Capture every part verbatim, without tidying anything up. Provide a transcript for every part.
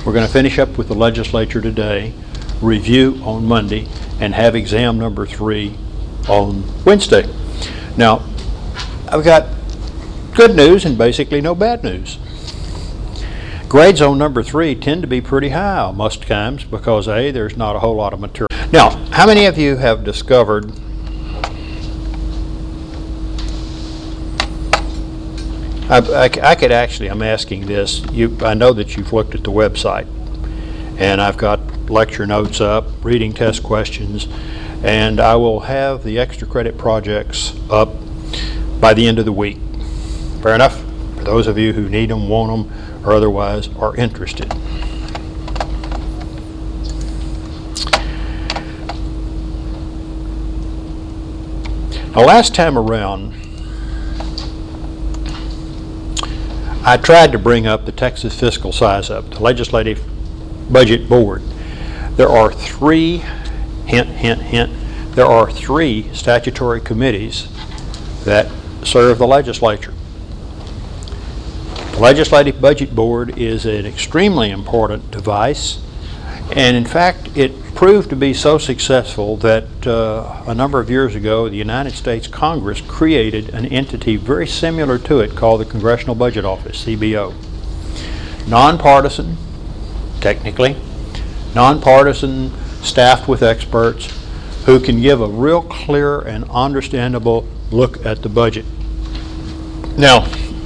We're going to finish up with the legislature today, review on Monday, and have exam number three on Wednesday. Now, I've got good news and basically no bad news. Grades on number three tend to be pretty high most times because A, there's not a whole lot of material. Now, how many of you have discovered I, I, I could actually, I'm asking this, you, I know that you've looked at the website, and I've got lecture notes up, reading test questions, and I will have the extra credit projects up by the end of the week. Fair enough? For those of you who need them, want them, or otherwise are interested. Now, last time around, I tried to bring up the Texas Fiscal Size Up, the Legislative Budget Board. There are three, hint, hint, hint, there are three statutory committees that serve the legislature. The Legislative Budget Board is an extremely important device, and in fact it proved to be so successful that uh, a number of years ago the United States Congress created an entity very similar to it called the Congressional Budget Office, C B O. Nonpartisan, technically, nonpartisan, staffed with experts who can give a real clear and understandable look at the budget. Now,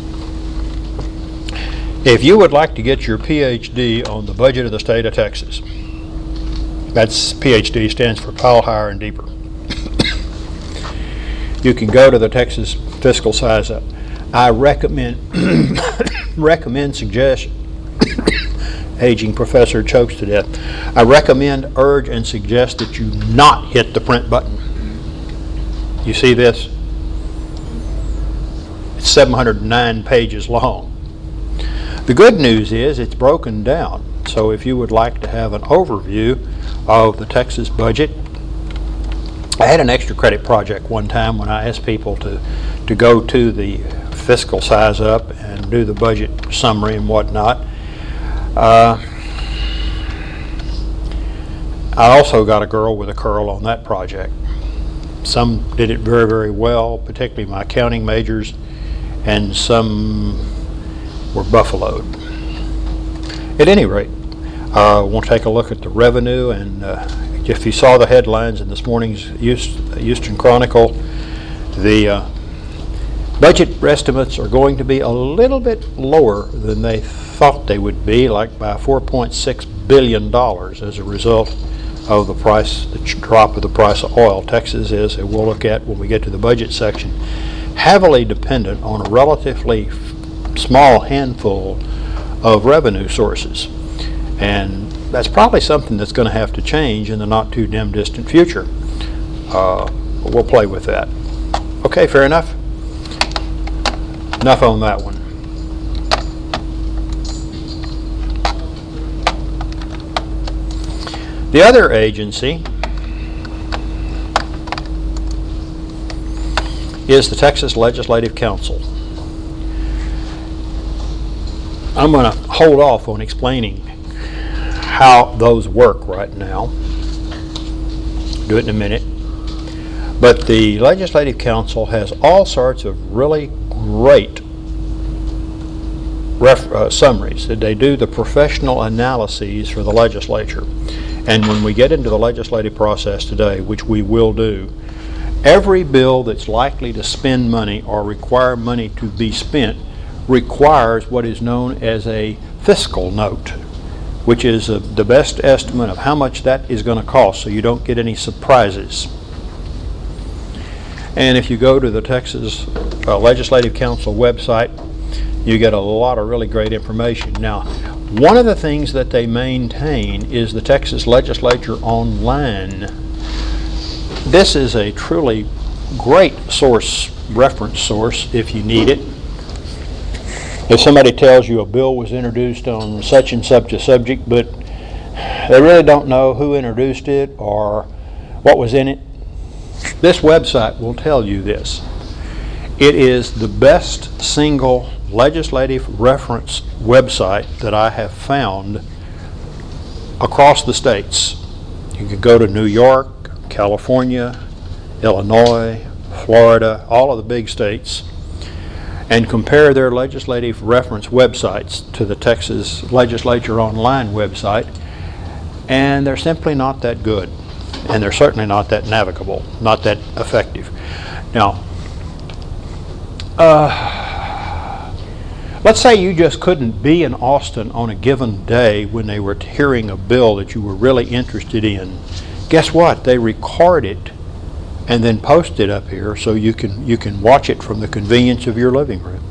if you would like to get your P H D on the budget of the state of Texas, that's P H D stands for Pile Higher and Deeper, you can go to the Texas Fiscal Size Up. I recommend, recommend, suggest, aging professor chokes to death. I recommend, urge, and suggest that you not hit the print button. You see this? It's seven hundred nine pages long. The good news is it's broken down. So if you would like to have an overview of the Texas budget, I had an extra credit project one time when I asked people to, to go to the Fiscal Size Up and do the budget summary and whatnot. Uh, I also got a girl with a curl on that project. Some did it very, very well, particularly my accounting majors, and some were buffaloed. At any rate, uh, we'll take a look at the revenue, and uh, if you saw the headlines in this morning's Houston Chronicle, the uh, budget estimates are going to be a little bit lower than they thought they would be, like by four point six billion dollars as a result of the price, the drop of the price of oil. Texas is, and we'll look at when we get to the budget section, heavily dependent on a relatively small handful of revenue sources, and that's probably something that's going to have to change in the not too dim distant future. Uh, we'll play with that. Okay, fair enough? Enough on that one. The other agency is the Texas Legislative Council. I'm going to hold off on explaining how those work right now. Do it in a minute. But the Legislative Council has all sorts of really great ref uh, summaries. They do the professional analyses for the legislature. And when we get into the legislative process today, which we will do, every bill that's likely to spend money or require money to be spent requires what is known as a fiscal note, which is a, the best estimate of how much that is going to cost, so you don't get any surprises. And if you go to the Texas uh, Legislative Council website, you get a lot of really great information. Now, one of the things that they maintain is the Texas Legislature Online. This is a truly great source, reference source, if you need it. If somebody tells you a bill was introduced on such and such a subject, but they really don't know who introduced it or what was in it, this website will tell you this. It is the best single legislative reference website that I have found across the states. You can go to New York, California, Illinois, Florida, all of the big states, and compare their legislative reference websites to the Texas Legislature Online website, and they're simply not that good, and they're certainly not that navigable, not that effective. Now, uh, let's say you just couldn't be in Austin on a given day when they were hearing a bill that you were really interested in. Guess what? They record it and then post it up here so you can you can watch it from the convenience of your living room.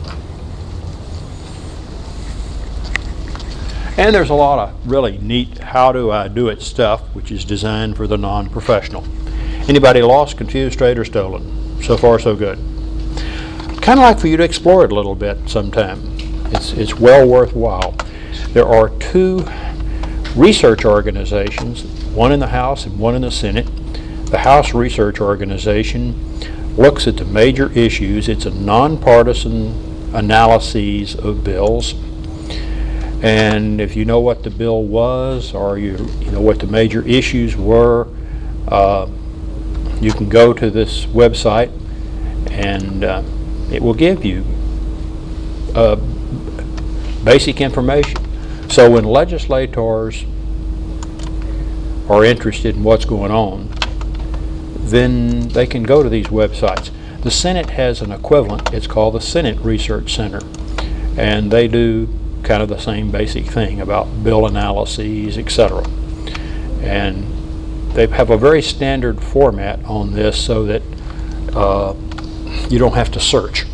And there's a lot of really neat how do I do it stuff which is designed for the non-professional. Anybody lost, confused, strayed, or stolen? So far so good. Kind of like for you to explore it a little bit sometime. It's, it's well worthwhile. There are two research organizations, one in the House and one in the Senate. The House Research Organization looks at the major issues. It's a nonpartisan analysis of bills. And if you know what the bill was, or you, you know what the major issues were, uh, you can go to this website and uh, it will give you uh, basic information. So when legislators are interested in what's going on, then they can go to these websites. The Senate has an equivalent. It's called the Senate Research Center, and they do kind of the same basic thing about bill analyses, et cetera. And they have a very standard format on this so that uh, you don't have to search.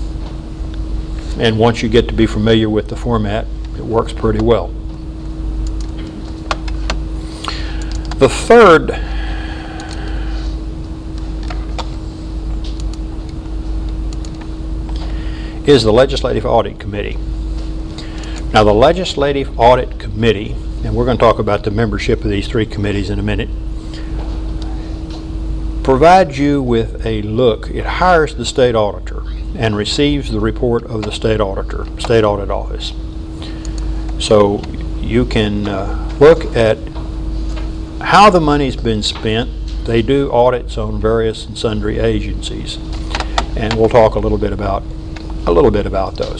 And once you get to be familiar with the format, it works pretty well. The third is the Legislative Audit Committee. Now the Legislative Audit Committee, and we're going to talk about the membership of these three committees in a minute, provides you with a look. It hires the state auditor and receives the report of the state auditor, state audit office. So you can uh, look at how the money's been spent. They do audits on various and sundry agencies, and we'll talk a little bit about a little bit about those.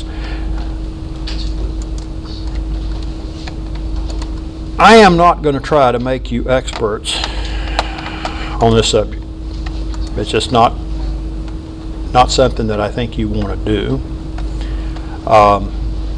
I am not going to try to make you experts on this subject. It's just not not something that I think you want to do. Um,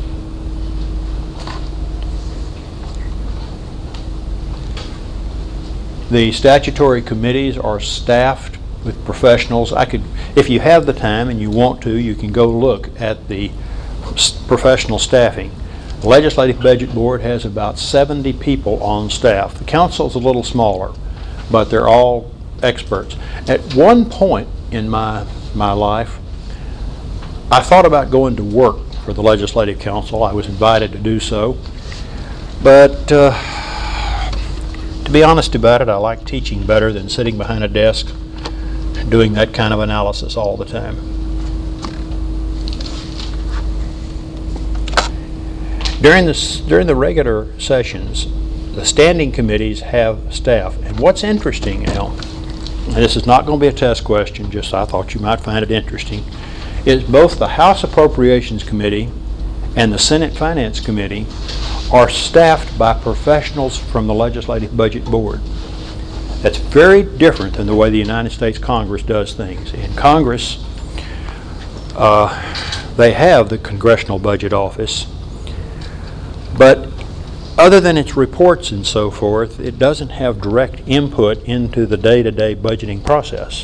the statutory committees are staffed with professionals. I could, if you have the time and you want to, you can go look at the professional staffing. The Legislative Budget Board has about seventy people on staff. The council's a little smaller, but they're all experts. At one point in my my life, I thought about going to work for the Legislative Council. I was invited to do so, but uh, to be honest about it, I like teaching better than sitting behind a desk doing that kind of analysis all the time. During this, during the regular sessions, the standing committees have staff. And what's interesting now, and this is not going to be a test question, just I thought you might find it interesting, is both the House Appropriations Committee and the Senate Finance Committee are staffed by professionals from the Legislative Budget Board. That's very different than the way the United States Congress does things. In Congress, uh, they have the Congressional Budget Office, but other than its reports and so forth, it doesn't have direct input into the day-to-day budgeting process.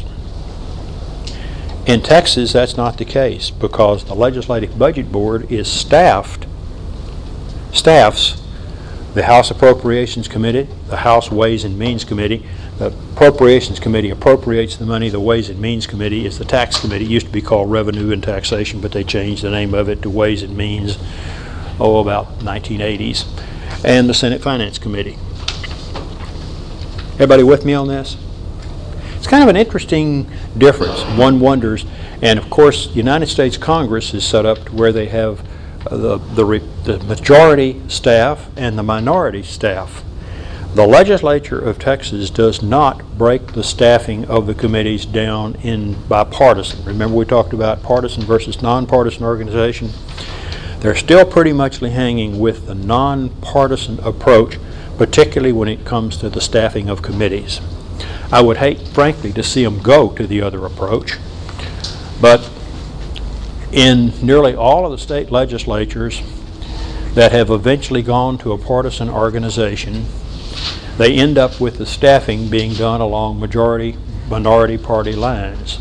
In Texas, that's not the case because the Legislative Budget Board is staffed, staffs the House Appropriations Committee, the House Ways and Means Committee. The Appropriations Committee appropriates the money. The Ways and Means Committee is the Tax Committee. It used to be called Revenue and Taxation, but they changed the name of it to Ways and Means, oh, about nineteen eighties. And the Senate Finance Committee. Everybody with me on this? It's kind of an interesting difference. One wonders, and of course the United States Congress is set up to where they have the, the, re, the majority staff and the minority staff. The legislature of Texas does not break the staffing of the committees down in bipartisan. Remember we talked about partisan versus nonpartisan organization? They're still pretty much hanging with the nonpartisan approach, particularly when it comes to the staffing of committees. I would hate, frankly, to see them go to the other approach, but in nearly all of the state legislatures that have eventually gone to a partisan organization, they end up with the staffing being done along majority minority party lines.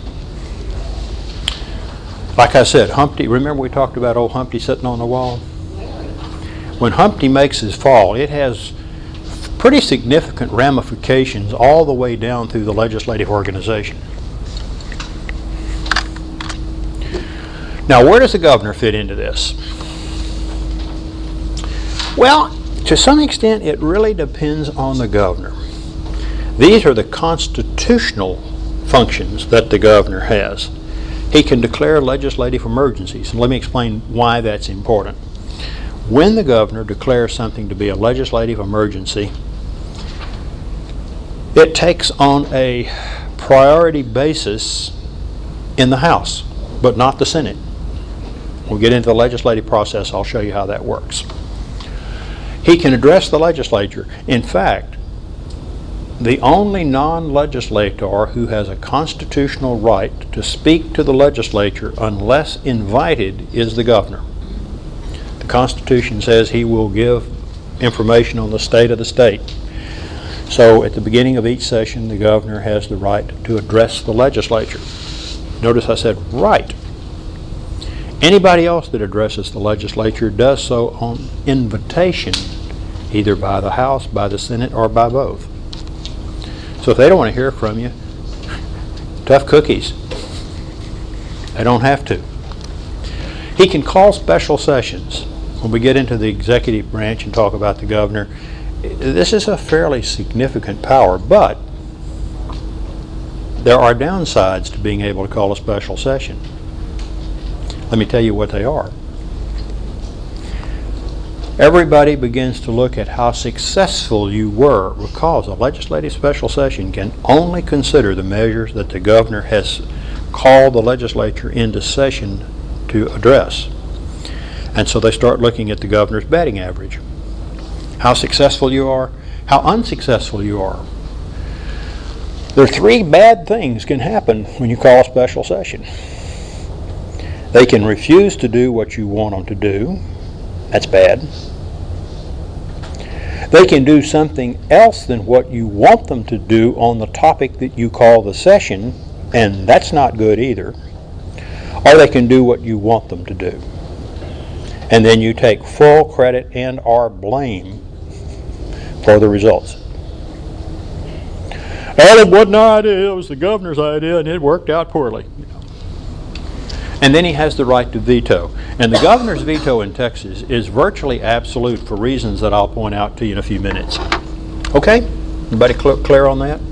Like I said, Humpty, remember we talked about old Humpty sitting on the wall? When Humpty makes his fall, it has pretty significant ramifications all the way down through the legislative organization. Now, where does the governor fit into this? Well, to some extent, it really depends on the governor. These are the constitutional functions that the governor has. He can declare legislative emergencies, and let me explain why that's important. When the governor declares something to be a legislative emergency, it takes on a priority basis in the House, but not the Senate. We'll get into the legislative process. I'll show you how that works. He can address the legislature. In fact, the only non-legislator who has a constitutional right to speak to the legislature unless invited is the governor. The Constitution says he will give information on the state of the state. So at the beginning of each session, the governor has the right to address the legislature. Notice I said right. Anybody else that addresses the legislature does so on invitation, either by the House, by the Senate, or by both. So if they don't want to hear from you, tough cookies. They don't have to. He can call special sessions. When we get into the executive branch and talk about the governor, this is a fairly significant power, but there are downsides to being able to call a special session. Let me tell you what they are. Everybody begins to look at how successful you were, because a legislative special session can only consider the measures that the governor has called the legislature into session to address. And so they start looking at the governor's batting average. How successful you are, how unsuccessful you are. There are three bad things can happen when you call a special session. They can refuse to do what you want them to do. That's bad. They can do something else than what you want them to do on the topic that you call the session, and that's not good either. Or they can do what you want them to do. And then you take full credit and or blame for the results. Well, it wasn't our idea, it was the governor's idea, and it worked out poorly. And then he has the right to veto. And the governor's veto in Texas is virtually absolute for reasons that I'll point out to you in a few minutes. Okay? Everybody cl- clear on that?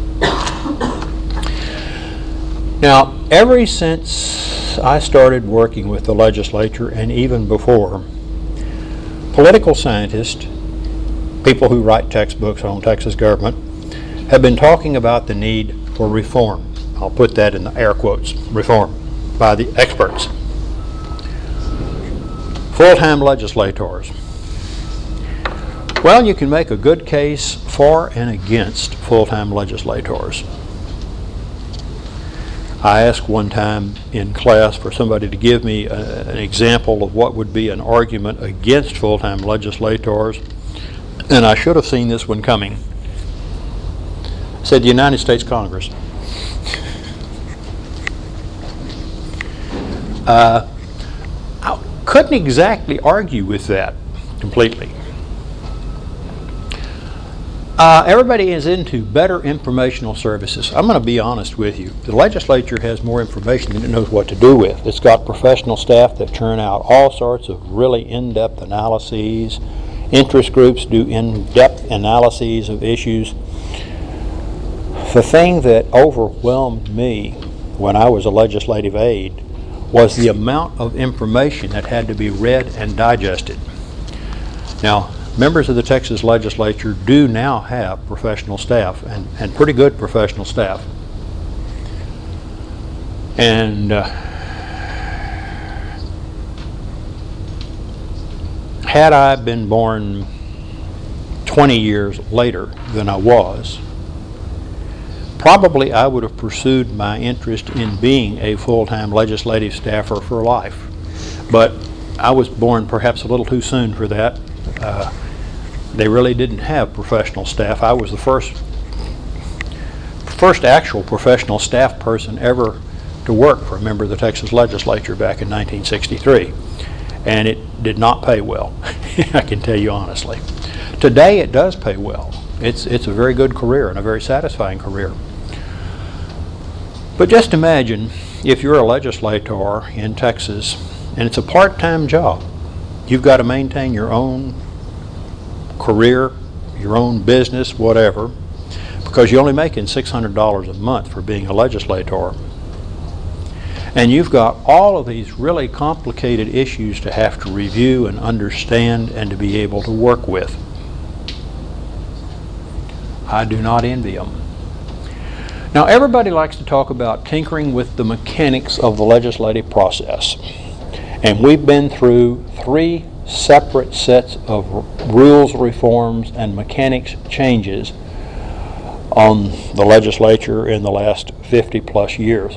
Now, ever since I started working with the legislature, and even before, political scientists, people who write textbooks on Texas government, have been talking about the need for reform. I'll put that in the air quotes, reform, by the experts. Full-time legislators. Well, you can make a good case for and against full-time legislators. I asked one time in class for somebody to give me a, an example of what would be an argument against full-time legislators, and I should have seen this one coming. I said the United States Congress. Uh, I couldn't exactly argue with that completely. Uh, everybody is into better informational services. I'm going to be honest with you. The legislature has more information than it knows what to do with. It's got professional staff that churn out all sorts of really in-depth analyses. Interest groups do in-depth analyses of issues. The thing that overwhelmed me when I was a legislative aide was the amount of information that had to be read and digested. Now, members of the Texas legislature do now have professional staff, and, and pretty good professional staff. And uh, had I been born twenty years later than I was, probably I would have pursued my interest in being a full-time legislative staffer for life. But I was born perhaps a little too soon for that. Uh, they really didn't have professional staff. I was the first, first actual professional staff person ever to work for a member of the Texas legislature back in nineteen sixty-three. And it did not pay well, I can tell you honestly. Today it does pay well. It's, it's a very good career and a very satisfying career. But just imagine if you're a legislator in Texas and it's a part-time job. You've got to maintain your own career, your own business, whatever, because you're only making six hundred dollars a month for being a legislator. And you've got all of these really complicated issues to have to review and understand and to be able to work with. I do not envy them. Now, everybody likes to talk about tinkering with the mechanics of the legislative process. And we've been through three separate sets of rules reforms and mechanics changes on the legislature in the last fifty plus years.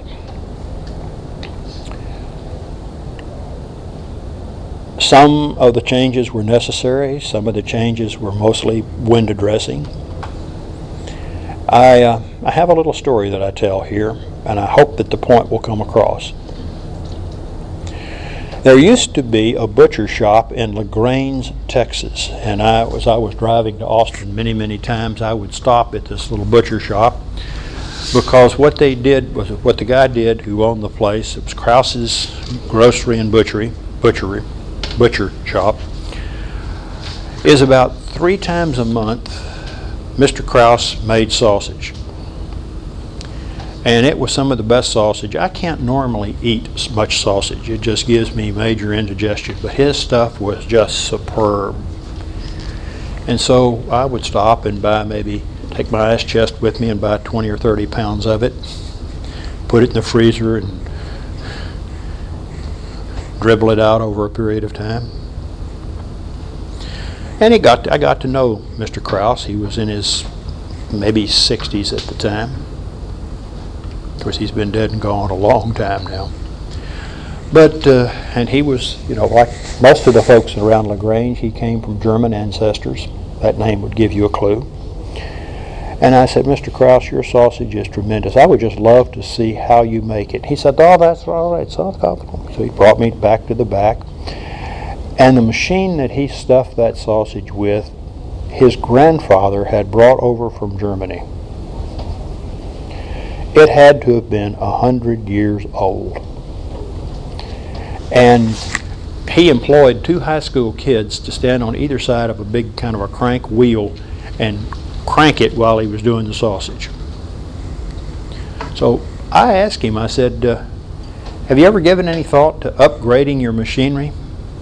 Some of the changes were necessary. Some of the changes were mostly window dressing. I, uh, I have a little story that I tell here, and I hope that the point will come across. There used to be a butcher shop in LaGrange, Texas, and I, as I was driving to Austin many, many times, I would stop at this little butcher shop, because what they did was, what the guy did who owned the place, it was Krause's Grocery and Butchery, Butchery, Butcher Shop, is about three times a month Mister Krause made sausage. And it was some of the best sausage. I can't normally eat much sausage. It just gives me major indigestion. But his stuff was just superb. And so I would stop and buy maybe, take my ice chest with me and buy twenty or thirty pounds of it, put it in the freezer and dribble it out over a period of time. And he got to, I got to know Mister Krause. He was in his maybe sixties at the time. Of course, he's been dead and gone a long time now. But, uh, and he was, you know, like most of the folks around LaGrange, he came from German ancestors. That name would give you a clue. And I said, Mister Krause, your sausage is tremendous. I would just love to see how you make it. He said, oh, that's all right. It's not complicated. So he brought me back to the back. And the machine that he stuffed that sausage with, his grandfather had brought over from Germany. It had to have been a hundred years old. And he employed two high school kids to stand on either side of a big kind of a crank wheel and crank it while he was doing the sausage. So I asked him, I said, uh, have you ever given any thought to upgrading your machinery?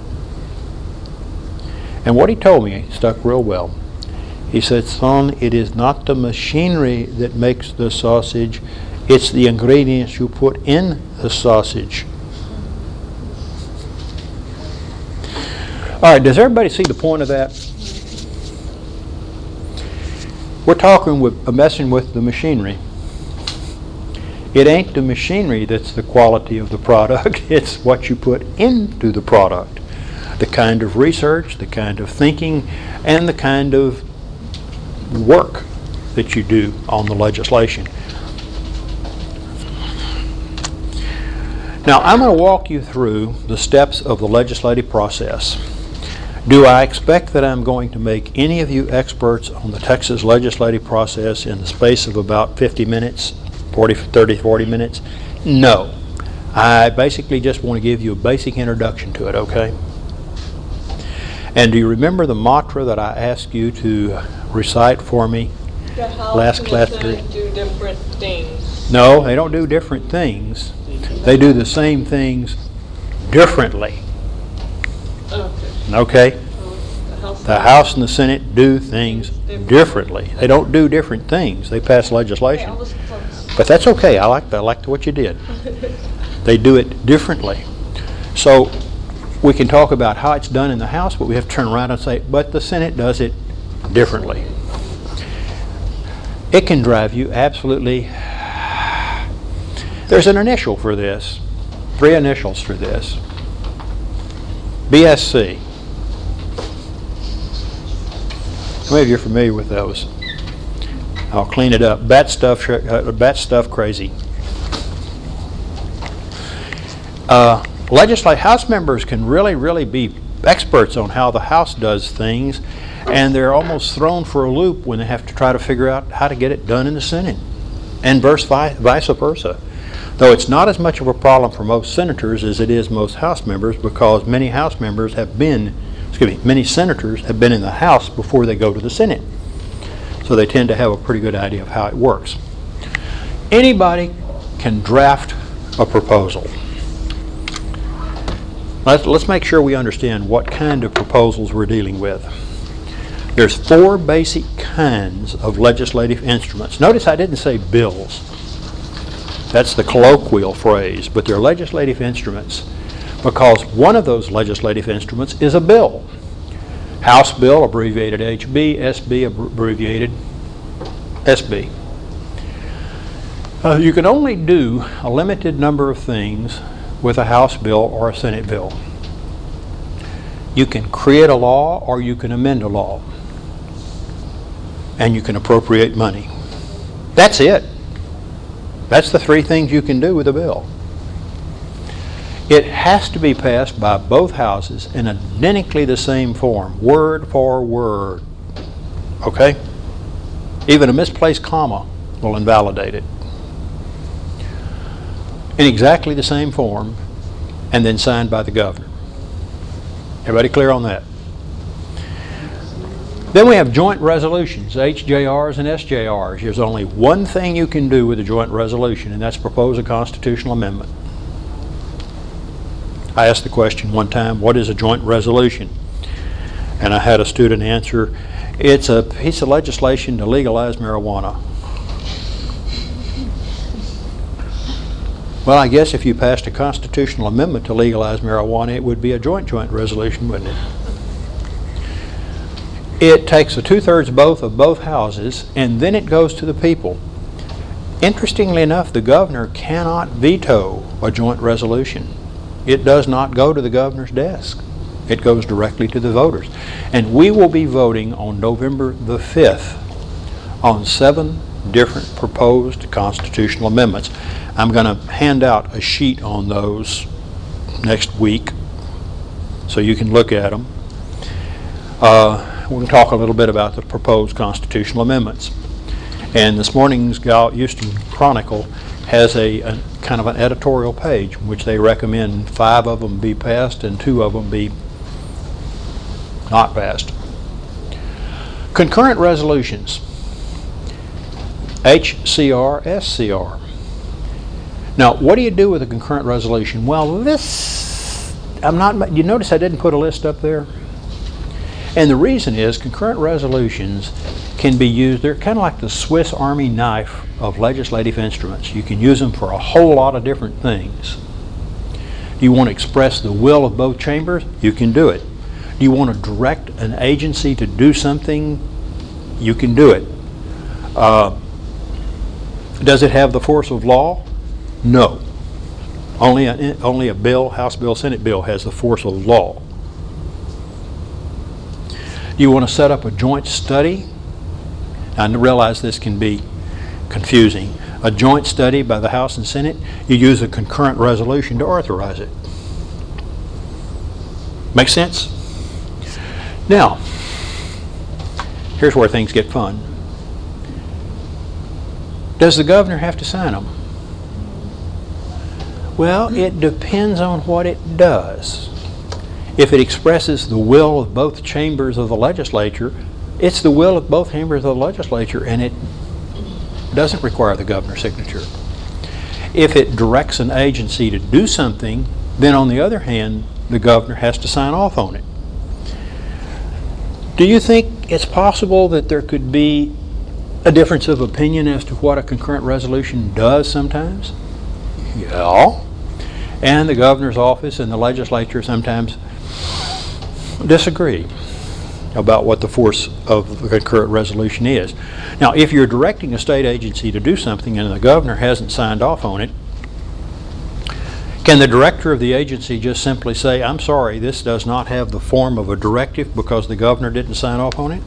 And what he told me stuck real well. He said, son, it is not the machinery that makes the sausage, it's the ingredients you put in the sausage. All right, does everybody see the point of that? We're talking with, uh, messing with the machinery. It ain't the machinery that's the quality of the product, it's what you put into the product. The kind of research, the kind of thinking, and the kind of work that you do on the legislation. Now, I'm going to walk you through the steps of the legislative process. Do I expect that I'm going to make any of you experts on the Texas legislative process in the space of about fifty minutes, forty, thirty, forty minutes? No. I basically just want to give you a basic introduction to it, okay? And do you remember the mantra that I asked you to recite for me last class period? Do different things. No, they don't do different things. They do the same things differently. Okay? The House and the Senate do things differently. They don't do different things. They pass legislation. But that's okay. I like that. I liked what you did. They do it differently. So we can talk about how it's done in the House, but we have to turn around and say, but the Senate does it differently. It can drive you absolutely. There's an initial for this, three initials for this. B S C. How many of you are familiar with those? I'll clean it up. Bat stuff, uh, bat stuff crazy. Uh, legislate House members can really, really be experts on how the House does things, and they're almost thrown for a loop when they have to try to figure out how to get it done in the Senate, and vice versa. Though it's not as much of a problem for most senators as it is most House members, because many House members have been, excuse me, many senators have been in the House before they go to the Senate. So they tend to have a pretty good idea of how it works. Anybody can draft a proposal. Let's, let's make sure we understand what kind of proposals we're dealing with. There's four basic kinds of legislative instruments. Notice I didn't say bills. That's the colloquial phrase, but they're legislative instruments because one of those legislative instruments is a bill. House bill, abbreviated H B, S B, abbreviated S B. Uh, you can only do a limited number of things with a House bill or a Senate bill. You can create a law or you can amend a law. And you can appropriate money. That's it. That's the three things you can do with a bill. It has to be passed by both houses in identically the same form, word for word. Okay? Even a misplaced comma will invalidate it. In exactly the same form, and then signed by the governor. Everybody clear on that? Then we have joint resolutions, H J Rs and S J Rs. There's only one thing you can do with a joint resolution, and that's propose a constitutional amendment. I asked the question one time, what is a joint resolution? And I had a student answer, it's a piece of legislation to legalize marijuana. Well, I guess if you passed a constitutional amendment to legalize marijuana, it would be a joint joint resolution, wouldn't it? It takes a two-thirds vote of both houses, and then it goes to the people. Interestingly enough, the governor cannot veto a joint resolution. It does not go to the governor's desk. It goes directly to the voters. And we will be voting on November the fifth on seven different proposed constitutional amendments. I'm going to hand out a sheet on those next week so you can look at them. Uh, we'll talk a little bit about the proposed constitutional amendments. And this morning's Houston Chronicle has a, a kind of an editorial page in which they recommend five of them be passed and two of them be not passed. Concurrent resolutions, H C R, S C R. Now, what do you do with a concurrent resolution? Well, this, I'm not, you notice I didn't put a list up there? And the reason is concurrent resolutions can be used, they're kind of like the Swiss Army knife of legislative instruments. You can use them for a whole lot of different things. Do you want to express the will of both chambers? You can do it. Do you want to direct an agency to do something? You can do it. Uh, does it have the force of law? No. Only a, only a bill, House bill, Senate bill has the force of law. Do you want to set up a joint study? I realize this can be confusing. A joint study by the House and Senate, you use a concurrent resolution to authorize it. Make sense? Now, here's where things get fun. Does the governor have to sign them? Well, it depends on what it does. If it expresses the will of both chambers of the legislature, it's the will of both chambers of the legislature, and it doesn't require the governor's signature. If it directs an agency to do something, then on the other hand, the governor has to sign off on it. Do you think it's possible that there could be a difference of opinion as to what a concurrent resolution does sometimes? Yeah. And the governor's office and the legislature sometimes disagree about what the force of the concurrent resolution is. Now, if you're directing a state agency to do something and the governor hasn't signed off on it, can the director of the agency just simply say, I'm sorry, this does not have the form of a directive because the governor didn't sign off on it?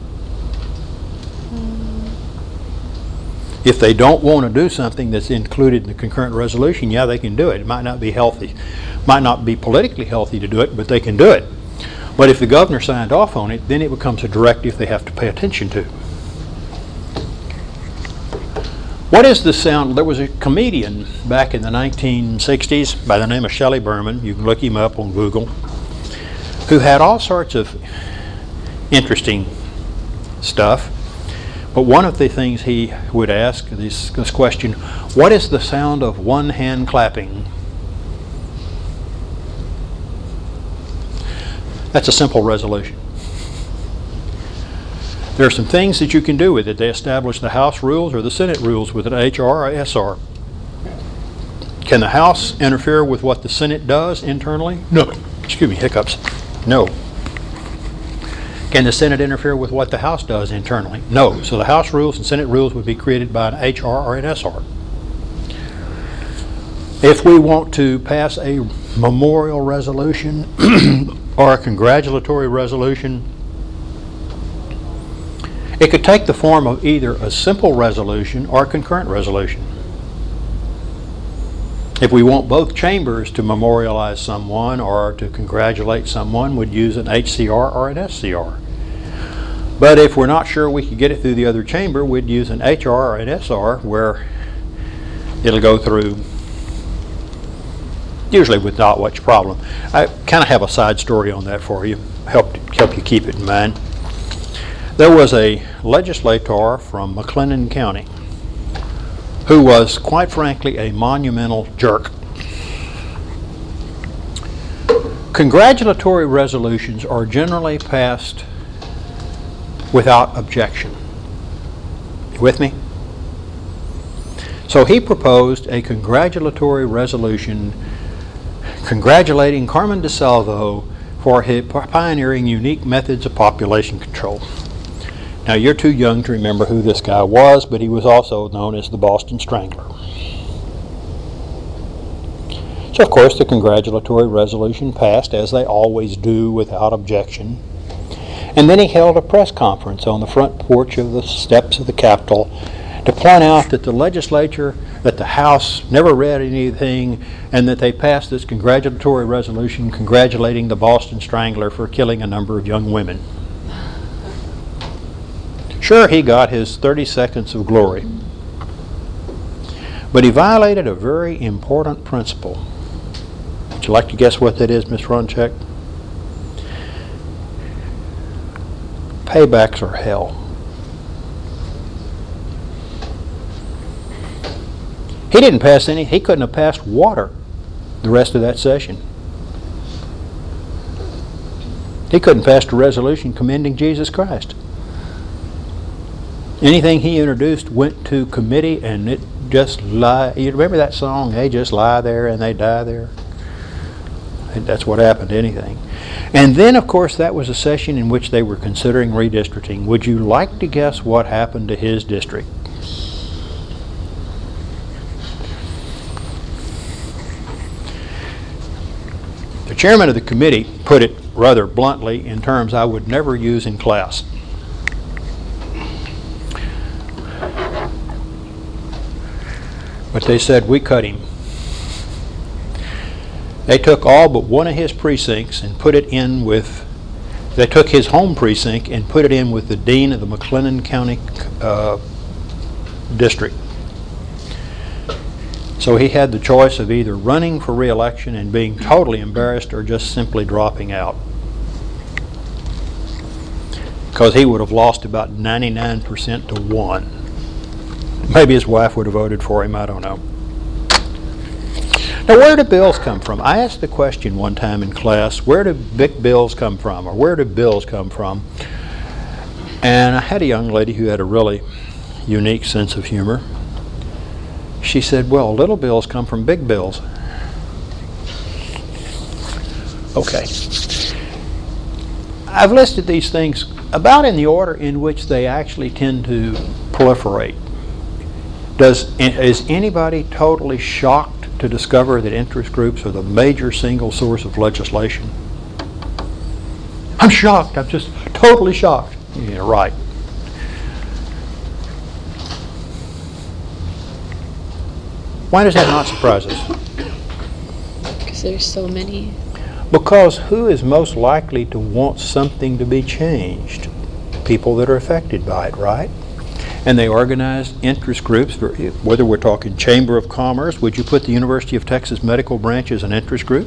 Mm. If they don't want to do something that's included in the concurrent resolution, yeah, they can do it. It might not be healthy, might not be politically healthy to do it, but they can do it. But if the governor signed off on it, then it becomes a directive they have to pay attention to. What is the sound? There was a comedian back in the nineteen sixties by the name of Shelley Berman, you can look him up on Google, who had all sorts of interesting stuff. But one of the things he would ask, this, this question, what is the sound of one hand clapping? That's a simple resolution. There are some things that you can do with it. They establish the House rules or the Senate rules with an H R or S R. Can the House interfere with what the Senate does internally? No. Excuse me, hiccups. No. Can the Senate interfere with what the House does internally? No. So the House rules and Senate rules would be created by an H R or an S R. If we want to pass a memorial resolution or a congratulatory resolution, it could take the form of either a simple resolution or a concurrent resolution. If we want both chambers to memorialize someone or to congratulate someone, we'd use an H C R or an S C R. But if we're not sure we could get it through the other chamber, we'd use an H R or an S R where it'll go through, usually with not much problem. I kind of have a side story on that for you, help, help you keep it in mind. There was a legislator from McLennan County who was, quite frankly, a monumental jerk. Congratulatory resolutions are generally passed without objection. You with me? So he proposed a congratulatory resolution congratulating Carmen DeSalvo for his pioneering unique methods of population control. Now, you're too young to remember who this guy was, but he was also known as the Boston Strangler. So, of course, the congratulatory resolution passed, as they always do, without objection. And then he held a press conference on the front porch of the steps of the Capitol to point out that the legislature, that the House never read anything, and that they passed this congratulatory resolution congratulating the Boston Strangler for killing a number of young women. Sure, he got his thirty seconds of glory, but he violated a very important principle. Would you like to guess what that is, Miz Ronchek? Paybacks are hell. He didn't pass any, he couldn't have passed water the rest of that session. He couldn't pass a resolution commending Jesus Christ. Anything he introduced went to committee, and it just lie. You remember that song, they just lie there and they die there? And that's what happened to anything. And then, of course, that was a session in which they were considering redistricting. Would you like to guess what happened to his district? The chairman of the committee put it rather bluntly in terms I would never use in class. But they said, we cut him. They took all but one of his precincts and put it in with, they took his home precinct and put it in with the dean of the McLennan County uh, district. So he had the choice of either running for re-election and being totally embarrassed or just simply dropping out. Because he would have lost about ninety-nine percent to one. Maybe his wife would have voted for him, I don't know. Now, where do bills come from? I asked the question one time in class, where do big bills come from, or where do bills come from? And I had a young lady who had a really unique sense of humor. She said, well, little bills come from big bills. Okay. I've listed these things about in the order in which they actually tend to proliferate. Does, is anybody totally shocked to discover that interest groups are the major single source of legislation? I'm shocked. I'm just totally shocked. Yeah, right. Why does that not surprise us? Because there's so many. Because who is most likely to want something to be changed? People that are affected by it, right? And they organize interest groups, whether we're talking Chamber of Commerce. Would you put the University of Texas Medical Branch as an interest group?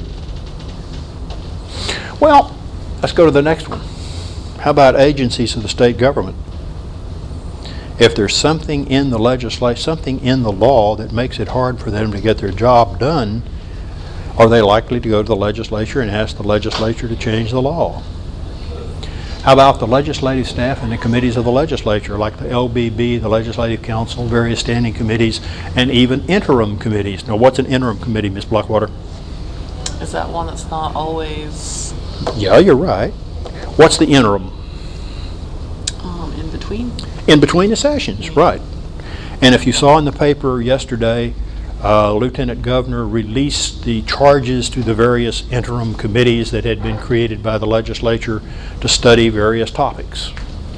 Well, let's go to the next one. How about agencies of the state government? If there's something in the legislation, something in the law that makes it hard for them to get their job done, are they likely to go to the legislature and ask the legislature to change the law? How about the legislative staff and the committees of the legislature, like the L B B, the Legislative Council, various standing committees, and even interim committees? Now, what's an interim committee, Miz Blackwater? Is that one that's not always... Yeah, you're right. What's the interim? Um, in between? In between the sessions, right. And if you saw in the paper yesterday, uh, Lieutenant Governor released the charges to the various interim committees that had been created by the legislature to study various topics.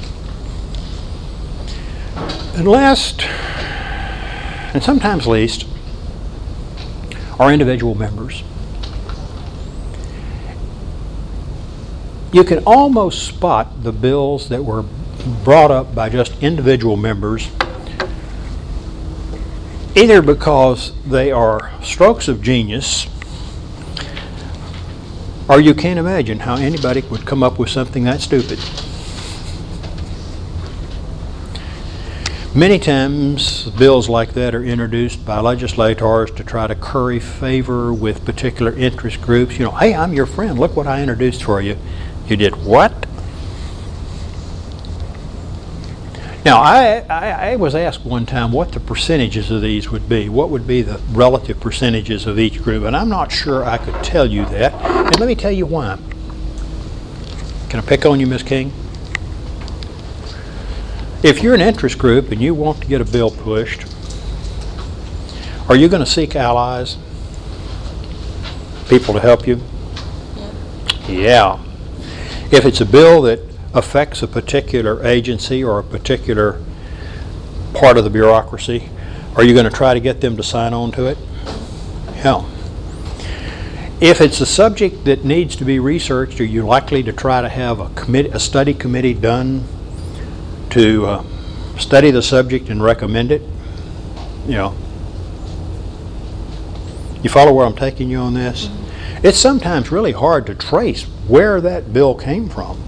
And last, and sometimes least, are individual members. You can almost spot the bills that were brought up by just individual members, either because they are strokes of genius, or you can't imagine how anybody would come up with something that stupid. Many times bills like that are introduced by legislators to try to curry favor with particular interest groups. You know, hey, I'm your friend, look what I introduced for you. You did what? Now, I, I, I was asked one time what the percentages of these would be. What would be the relative percentages of each group? And I'm not sure I could tell you that. And let me tell you why. Can I pick on you, Miz King? If you're an interest group and you want to get a bill pushed, are you going to seek allies? People to help you? Yeah. Yeah. If it's a bill that affects a particular agency or a particular part of the bureaucracy, are you going to try to get them to sign on to it? Hell. If it's a subject that needs to be researched, are you likely to try to have a committee, a study committee done to uh, study the subject and recommend it? You know. You follow where I'm taking you on this? Mm-hmm. It's sometimes really hard to trace where that bill came from.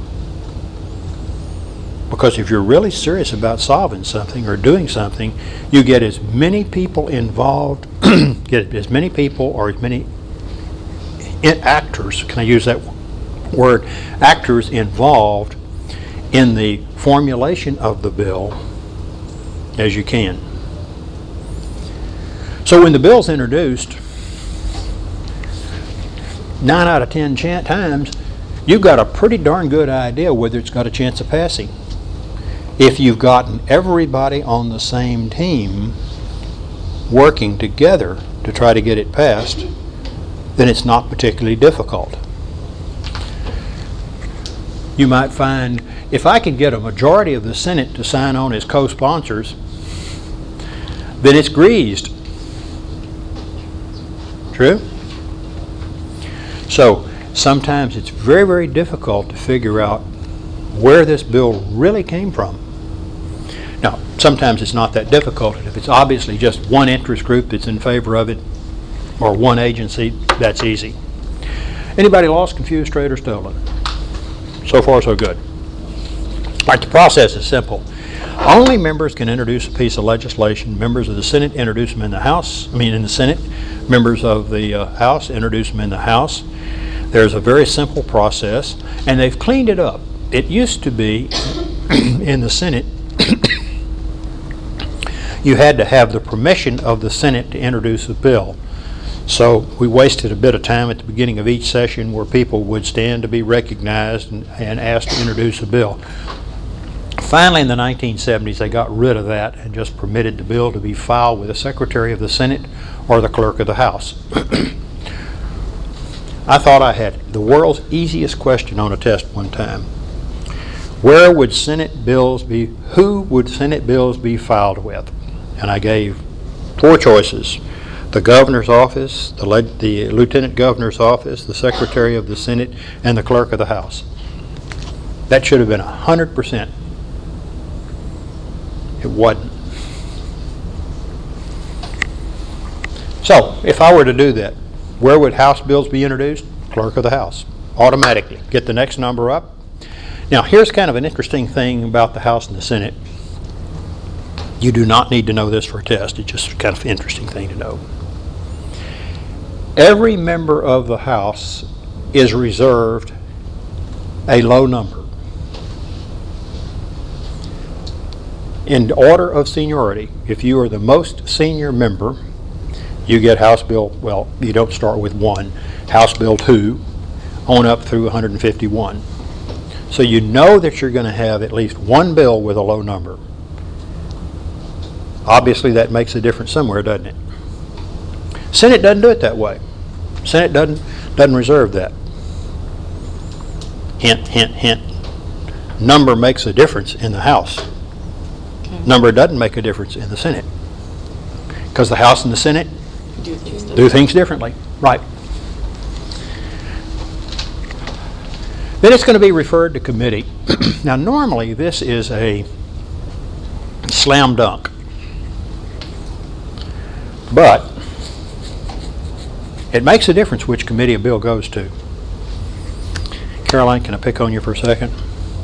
Because if you're really serious about solving something or doing something, you get as many people involved, get as many people or as many actors, can I use that word, actors involved in the formulation of the bill as you can. So when the bill's introduced, nine out of ten times, you've got a pretty darn good idea whether it's got a chance of passing. If you've gotten everybody on the same team working together to try to get it passed, then it's not particularly difficult. You might find, if I could get a majority of the Senate to sign on as co-sponsors, then it's greased. True? So sometimes it's very, very difficult to figure out where this bill really came from. Now, sometimes it's not that difficult. If it's obviously just one interest group that's in favor of it, or one agency, that's easy. Anybody lost, confused, strayed, or stolen? So far, so good. All right, the process is simple. Only members can introduce a piece of legislation. Members of the Senate introduce them in the House, I mean in the Senate. Members of the uh, House introduce them in the House. There's a very simple process, and they've cleaned it up. It used to be in the Senate, you had to have the permission of the Senate to introduce a bill. So we wasted a bit of time at the beginning of each session where people would stand to be recognized and, and asked to introduce a bill. Finally, in the nineteen seventies, they got rid of that and just permitted the bill to be filed with the Secretary of the Senate or the Clerk of the House. I thought I had the world's easiest question on a test one time. Where would Senate bills be, who would Senate bills be filed with? And I gave four choices. The Governor's Office, the, the Lieutenant Governor's Office, the Secretary of the Senate, and the Clerk of the House. That should have been one hundred percent. It wasn't. So, if I were to do that, where would House bills be introduced? Clerk of the House. Automatically. Get the next number up. Now, here's kind of an interesting thing about the House and the Senate. You do not need to know this for a test. It's just kind of an interesting thing to know. Every member of the House is reserved a low number. In order of seniority, if you are the most senior member, you get House Bill, well, you don't start with one, House Bill two, on up through one hundred fifty-one. So you know that you're going to have at least one bill with a low number. Obviously that makes a difference somewhere, doesn't it? Senate doesn't do it that way. Senate doesn't, doesn't reserve that. Hint, hint, hint. Number makes a difference in the House. Okay. Number doesn't make a difference in the Senate. Because the House and the Senate Do things do things differently. Right. Then it's going to be referred to committee. Now normally this is a slam dunk. But it makes a difference which committee a bill goes to. Caroline, can I pick on you for a second?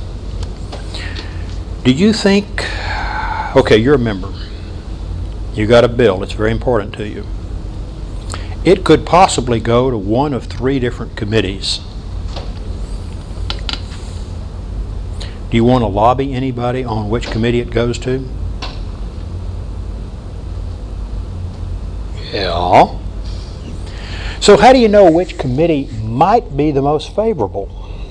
Do you think, okay, you're a member. You got a bill, it's very important to you. It could possibly go to one of three different committees. Do you want to lobby anybody on which committee it goes to? Yeah. So how do you know which committee might be the most favorable?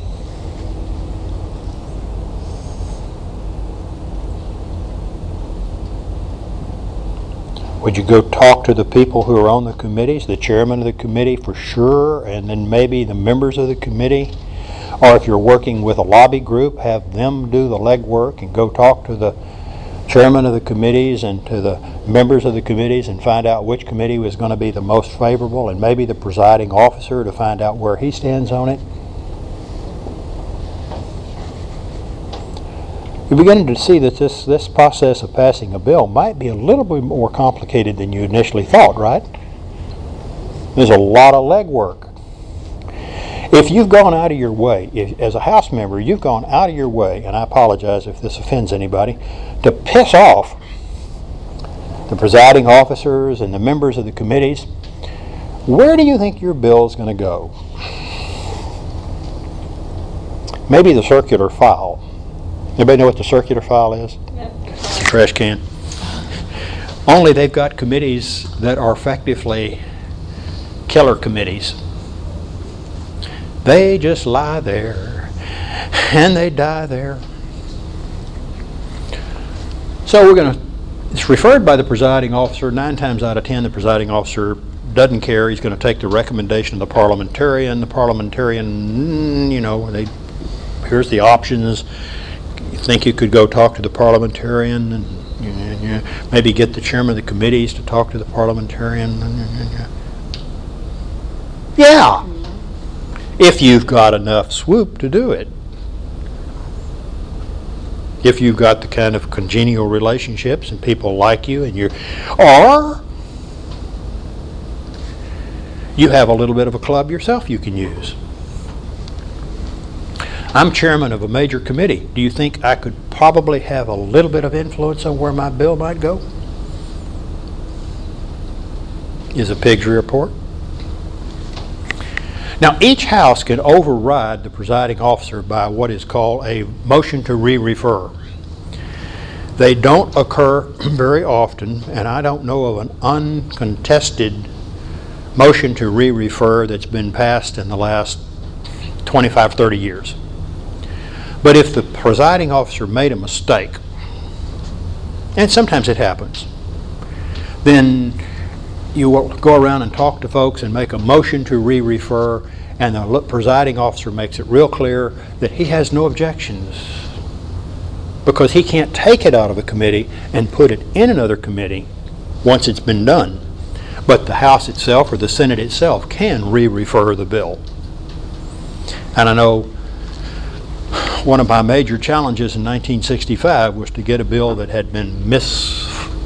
Would you go talk to the people who are on the committees, the chairman of the committee for sure, and then maybe the members of the committee? Or if you're working with a lobby group, have them do the legwork and go talk to the chairman of the committees and to the members of the committees and find out which committee was going to be the most favorable, and maybe the presiding officer to find out where he stands on it. You're beginning to see that this, this process of passing a bill might be a little bit more complicated than you initially thought, right? There's a lot of legwork. If you've gone out of your way, if, as a House member, you've gone out of your way, and I apologize if this offends anybody, to piss off the presiding officers and the members of the committees, where do you think your bill is going to go? Maybe the circular file. Anybody know what the circular file is? Yep. It's a trash can. Only they've got committees that are effectively killer committees. They just lie there and they die there. So we're going to, it's referred by the presiding officer. Nine times out of ten, the presiding officer doesn't care. He's going to take the recommendation of the parliamentarian. The parliamentarian, you know, they, here's the options. You think you could go talk to the parliamentarian and you know, you know, maybe get the chairman of the committees to talk to the parliamentarian. Yeah. If you've got enough swoop to do it. If you've got the kind of congenial relationships and people like you and you're, or you have a little bit of a club yourself you can use. I'm chairman of a major committee. Do you think I could probably have a little bit of influence on where my bill might go? Is a Pigsry report. Now, each house can override the presiding officer by what is called a motion to re-refer. They don't occur very often, and I don't know of an uncontested motion to re-refer that's been passed in the last twenty-five, thirty years. But if the presiding officer made a mistake, and sometimes it happens, then you will go around and talk to folks and make a motion to re-refer, and the presiding officer makes it real clear that he has no objections because he can't take it out of a committee and put it in another committee once it's been done. But the House itself or the Senate itself can re-refer the bill. And I know one of my major challenges in nineteen sixty-five was to get a bill that had been mis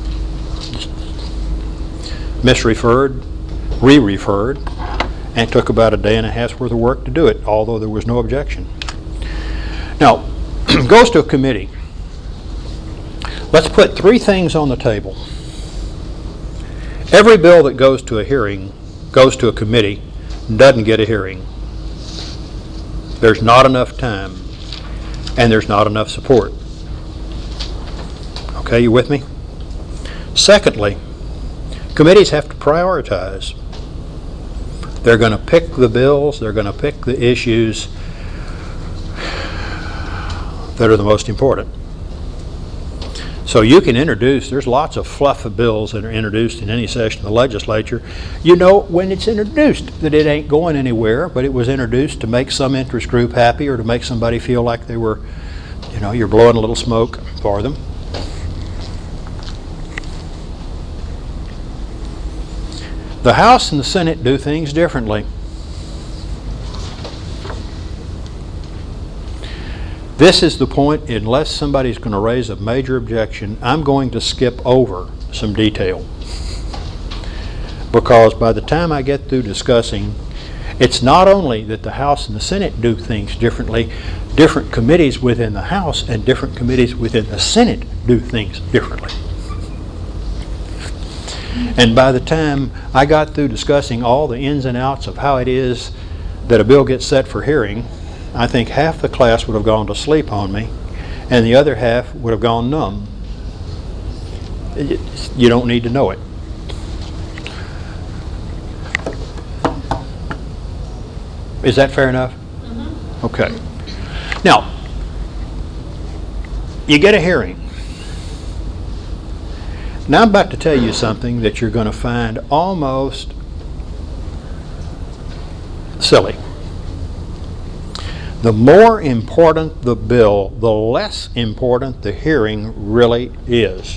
misreferred, re-referred, and it took about a day and a half's worth of work to do it, although there was no objection. Now, goes to a committee. Let's put three things on the table. Every bill that goes to a hearing, goes to a committee, doesn't get a hearing. There's not enough time, and there's not enough support. Okay, you with me? Secondly, committees have to prioritize. They're going to pick the bills, they're going to pick the issues that are the most important. So you can introduce, there's lots of fluff of bills that are introduced in any session of the legislature. You know when it's introduced that it ain't going anywhere, but it was introduced to make some interest group happy or to make somebody feel like they were, you know, you're blowing a little smoke for them. The House and the Senate do things differently. This is the point, unless somebody's going to raise a major objection, I'm going to skip over some detail. Because by the time I get through discussing, it's not only that the House and the Senate do things differently, different committees within the House and different committees within the Senate do things differently. And by the time I got through discussing all the ins and outs of how it is that a bill gets set for hearing, I think half the class would have gone to sleep on me, and the other half would have gone numb. You don't need to know it. Is that fair enough? Mm-hmm. Okay. Now, you get a hearing. Now I'm about to tell you something that you're going to find almost silly. The more important the bill, the less important the hearing really is.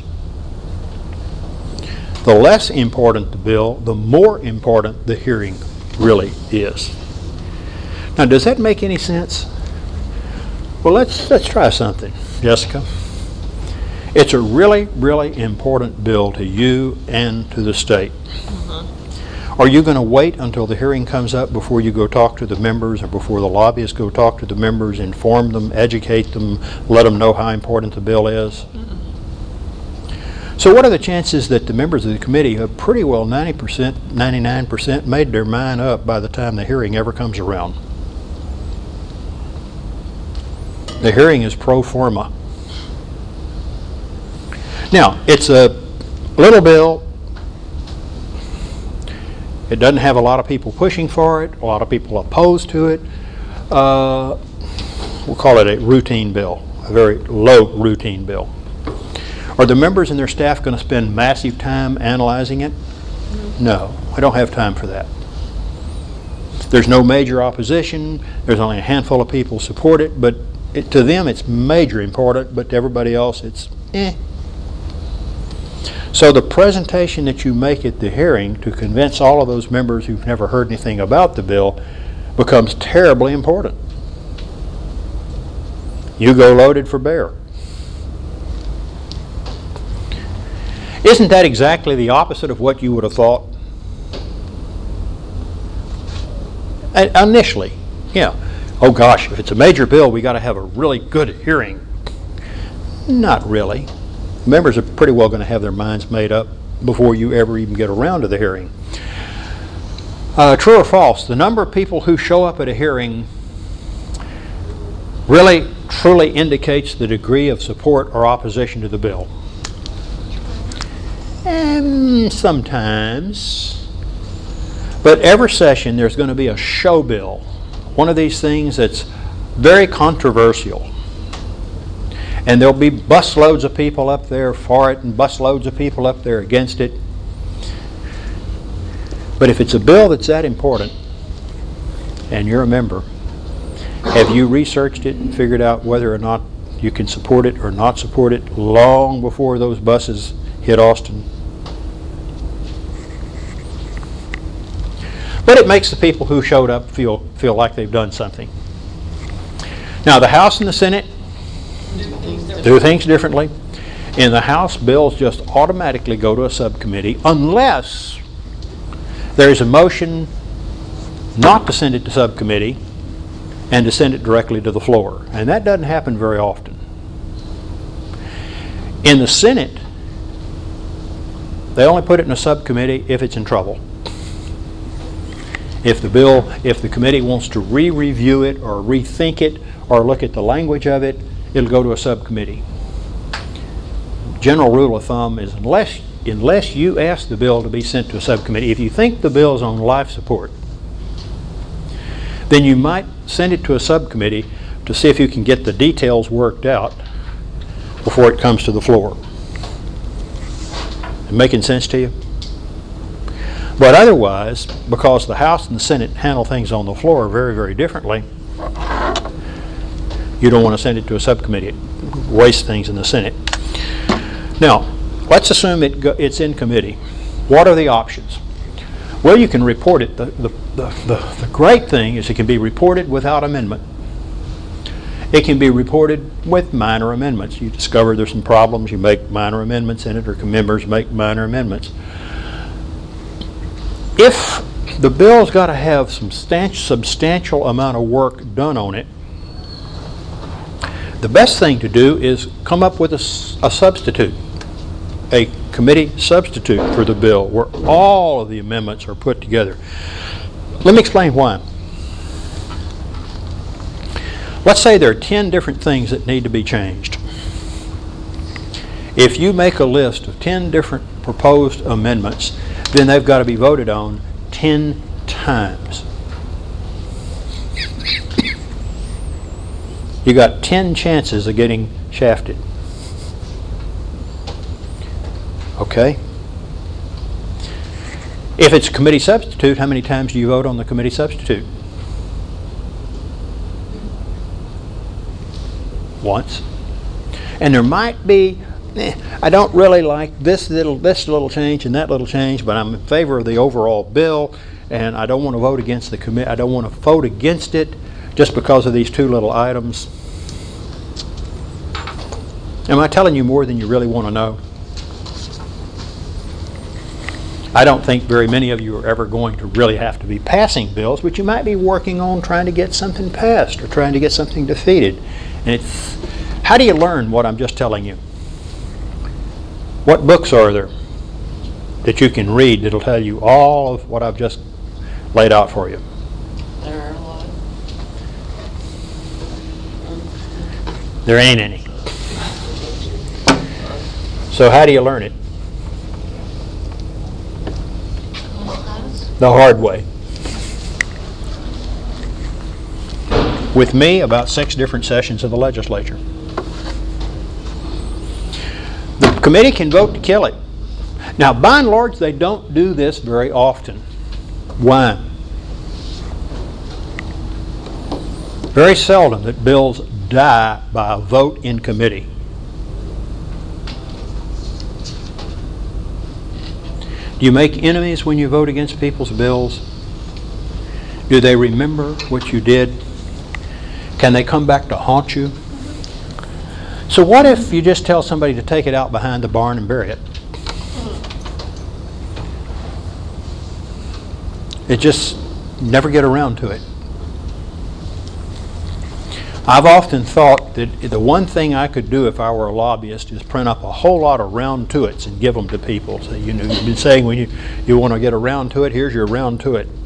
The less important the bill, the more important the hearing really is. Now, does that make any sense? Well, let's let's try something, Jessica. It's a really, really important bill to you and to the state. Mm-hmm. Are you going to wait until the hearing comes up before you go talk to the members or before the lobbyists go talk to the members, inform them, educate them, let them know how important the bill is? Mm-hmm. So what are the chances that the members of the committee have pretty well ninety percent, ninety-nine percent made their mind up by the time the hearing ever comes around? The hearing is pro forma. Now, it's a little bill. It doesn't have a lot of people pushing for it, a lot of people opposed to it. Uh, we'll call it a routine bill, a very low routine bill. Are the members and their staff going to spend massive time analyzing it? No, I don't have time for that. There's no major opposition. There's only a handful of people support it, but it, to them it's major important, but to everybody else it's eh. So the presentation that you make at the hearing to convince all of those members who've never heard anything about the bill becomes terribly important. You go loaded for bear. Isn't that exactly the opposite of what you would have thought? Uh, initially, yeah. oh gosh, if it's a major bill, we got to have a really good hearing. Not really. Members are pretty well going to have their minds made up before you ever even get around to the hearing. Uh, true or false, the number of people who show up at a hearing really truly indicates the degree of support or opposition to the bill. And sometimes, but every session there's going to be a show bill, one of these things that's very controversial. And there'll be busloads of people up there for it and busloads of people up there against it. But if it's a bill that's that important, and you're a member, have you researched it and figured out whether or not you can support it or not support it long before those buses hit Austin? But it makes the people who showed up feel feel like they've done something. Now, the House and the Senate do things differently. In the House, bills just automatically go to a subcommittee unless there is a motion not to send it to subcommittee and to send it directly to the floor. And that doesn't happen very often. In the Senate, they only put it in a subcommittee if it's in trouble. If the bill, if the committee wants to re-review it or rethink it or look at the language of it, it'll go to a subcommittee. General rule of thumb is unless, unless you ask the bill to be sent to a subcommittee, if you think the bill is on life support, then you might send it to a subcommittee to see if you can get the details worked out before it comes to the floor. Making sense to you? But otherwise, because the House and the Senate handle things on the floor very, very differently, you don't want to send it to a subcommittee. It wastes things in the Senate. Now, let's assume it go, it's in committee. What are the options? Well, you can report it. The, the, the, the, the great thing is it can be reported without amendment. It can be reported with minor amendments. You discover there's some problems, you make minor amendments in it, or members make minor amendments. If the bill's got to have some substantial amount of work done on it, the best thing to do is come up with a, a substitute, a committee substitute for the bill where all of the amendments are put together. Let me explain why. Let's say there are ten different things that need to be changed. If you make a list of ten different proposed amendments, then they've got to be voted on ten times. You got ten chances of getting shafted. Okay? If it's a committee substitute, how many times do you vote on the committee substitute? Once. And there might be, eh, I don't really like this little this little change and that little change, but I'm in favor of the overall bill, and I don't want to vote against the committee. I don't want to vote against it just because of these two little items. Am I telling you more than you really want to know? I don't think very many of you are ever going to really have to be passing bills, but you might be working on trying to get something passed or trying to get something defeated. And it's, how do you learn what I'm just telling you? What books are there that you can read that'll tell you all of what I've just laid out for you? There are a lot. There ain't any. So how do you learn it? The hard way. With me, about six different sessions of the legislature. The committee can vote to kill it. Now, by and large, they don't do this very often. Why? Very seldom that bills die by a vote in committee. Do you make enemies when you vote against people's bills? Do they remember what you did? Can they come back to haunt you? So what if you just tell somebody to take it out behind the barn and bury it? It just never get around to it. I've often thought that the one thing I could do if I were a lobbyist is print up a whole lot of round to its and give them to people. So, you know, you've been saying when you, you want to get a round to it, here's your round to it.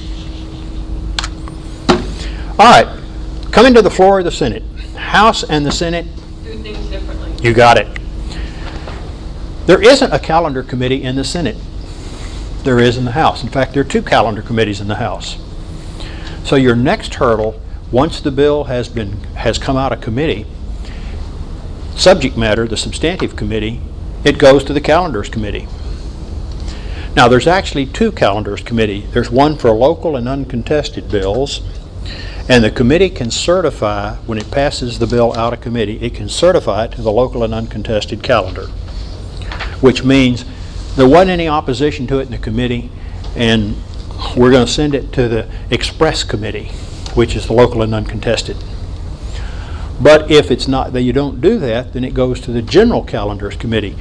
All right, coming to the floor of the Senate. House and the Senate. Do things differently. You got it. There isn't a calendar committee in the Senate. There is in the House. In fact, there are two calendar committees in the House. So your next hurdle, once the bill has been has come out of committee, subject matter, the substantive committee, it goes to the calendars committee. Now there's actually two calendars committee. There's one for local and uncontested bills, and the committee can certify, when it passes the bill out of committee, it can certify it to the local and uncontested calendar, which means there wasn't any opposition to it in the committee, and we're going to send it to the express committee, which is the local and uncontested. But if it's not that you don't do that, then it goes to the general calendars committee.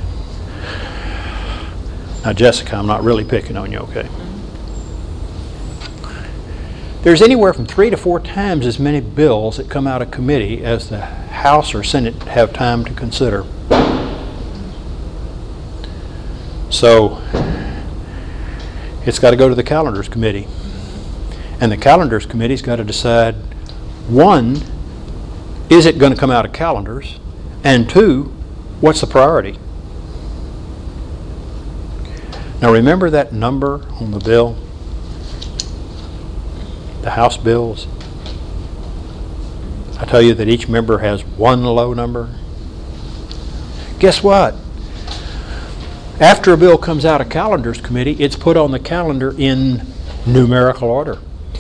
Now, Jessica, I'm not really picking on you, okay? There's anywhere from three to four times as many bills that come out of committee as the House or Senate have time to consider. So it's got to go to the calendars committee. And the calendars committee's got to decide, one, is it going to come out of calendars? And two, what's the priority? Now remember that number on the bill? The House bills? I tell you that each member has one low number. Guess what? After a bill comes out of calendars committee, it's put on the calendar in numerical order.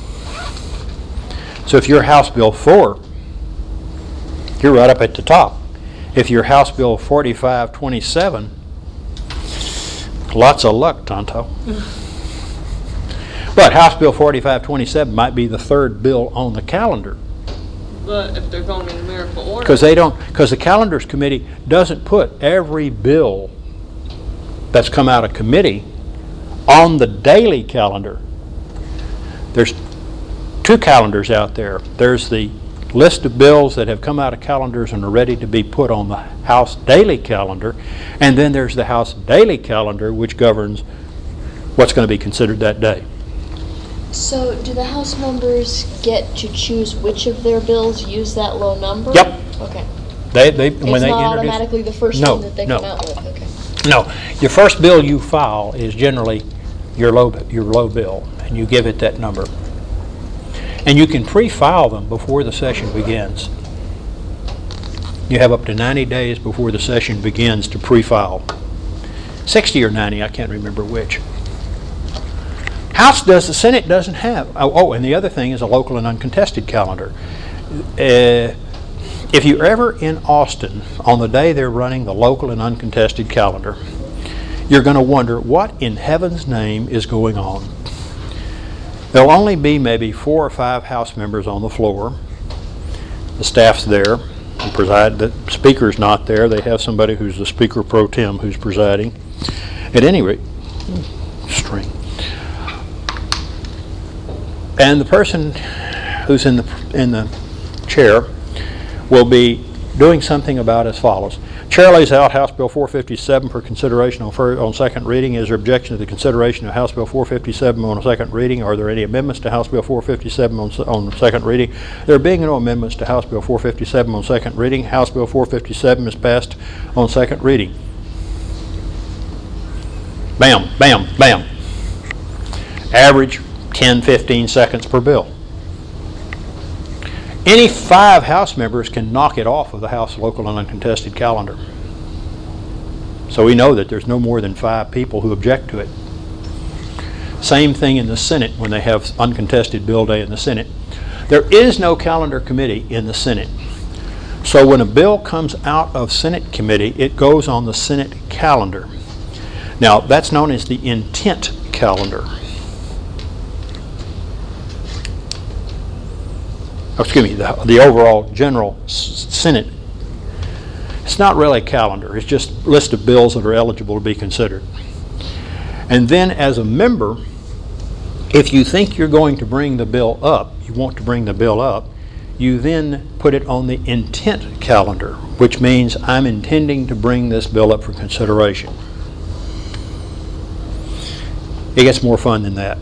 So if you're House Bill four, you're right up at the top. If you're House Bill forty-five twenty-seven, lots of luck, Tonto. But House Bill forty-five twenty-seven might be the third bill on the calendar. But if they're going in numerical order. Because they don't, because the calendars committee doesn't put every bill that's come out of committee on the daily calendar. There's two calendars out there. There's the list of bills that have come out of calendars and are ready to be put on the House daily calendar, and then there's the House daily calendar, which governs what's going to be considered that day. So do the House members get to choose which of their bills use that low number? Yep. Okay. They, they, when It's they not introduce, automatically the first No, one that they no. come out with, okay. no, your first bill you file is generally your low, your low bill, and you give it that number. And you can pre-file them before the session begins. You have up to ninety days before the session begins to pre-file. sixty or ninety, I can't remember which. House does, the Senate doesn't have. Oh, oh, and the other thing is a local and uncontested calendar. Uh, if you're ever in Austin on the day they're running the local and uncontested calendar, you're going to wonder what in heaven's name is going on. There'll only be maybe four or five House members on the floor. The staff's there. The, preside, the speaker's not there. They have somebody who's the speaker pro tem who's presiding. At any rate, string. And the person who's in the in the chair will be doing something about as follows. Chair lays out House Bill four fifty-seven for consideration on, fir on second reading. Is there objection to the consideration of House Bill four fifty-seven on a second reading? Are there any amendments to House Bill four fifty-seven on, on second reading? There being no amendments to House Bill four fifty-seven on second reading, House Bill four fifty-seven is passed on second reading. Bam, bam, bam. Average ten, fifteen seconds per bill. Any five House members can knock it off of the House local and uncontested calendar. So we know that there's no more than five people who object to it. Same thing in the Senate when they have uncontested bill day in the Senate. There is no calendar committee in the Senate. So when a bill comes out of Senate committee, it goes on the Senate calendar. Now that's known as the intent calendar. Excuse me, the, the overall general Senate. It's not really a calendar. It's just a list of bills that are eligible to be considered. And then as a member, if you think you're going to bring the bill up, you want to bring the bill up, you then put it on the intent calendar, which means I'm intending to bring this bill up for consideration. It gets more fun than that.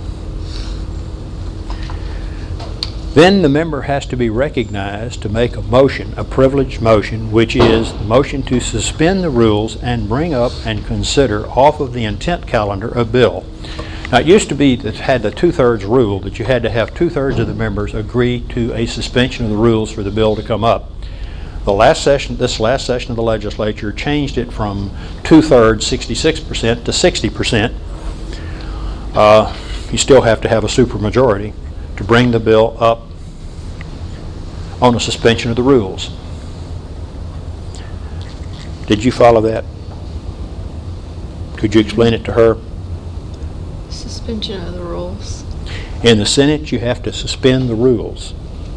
Then the member has to be recognized to make a motion, a privileged motion, which is the motion to suspend the rules and bring up and consider off of the intent calendar a bill. Now, it used to be that had the two-thirds rule that you had to have two-thirds of the members agree to a suspension of the rules for the bill to come up. The last session, this last session of the legislature changed it from two-thirds, sixty-six percent, to sixty percent. Uh, you still have to have a supermajority to bring the bill up on a suspension of the rules. Did you follow that? Could you explain it to her? Suspension of the rules. In the Senate, you have to suspend the rules.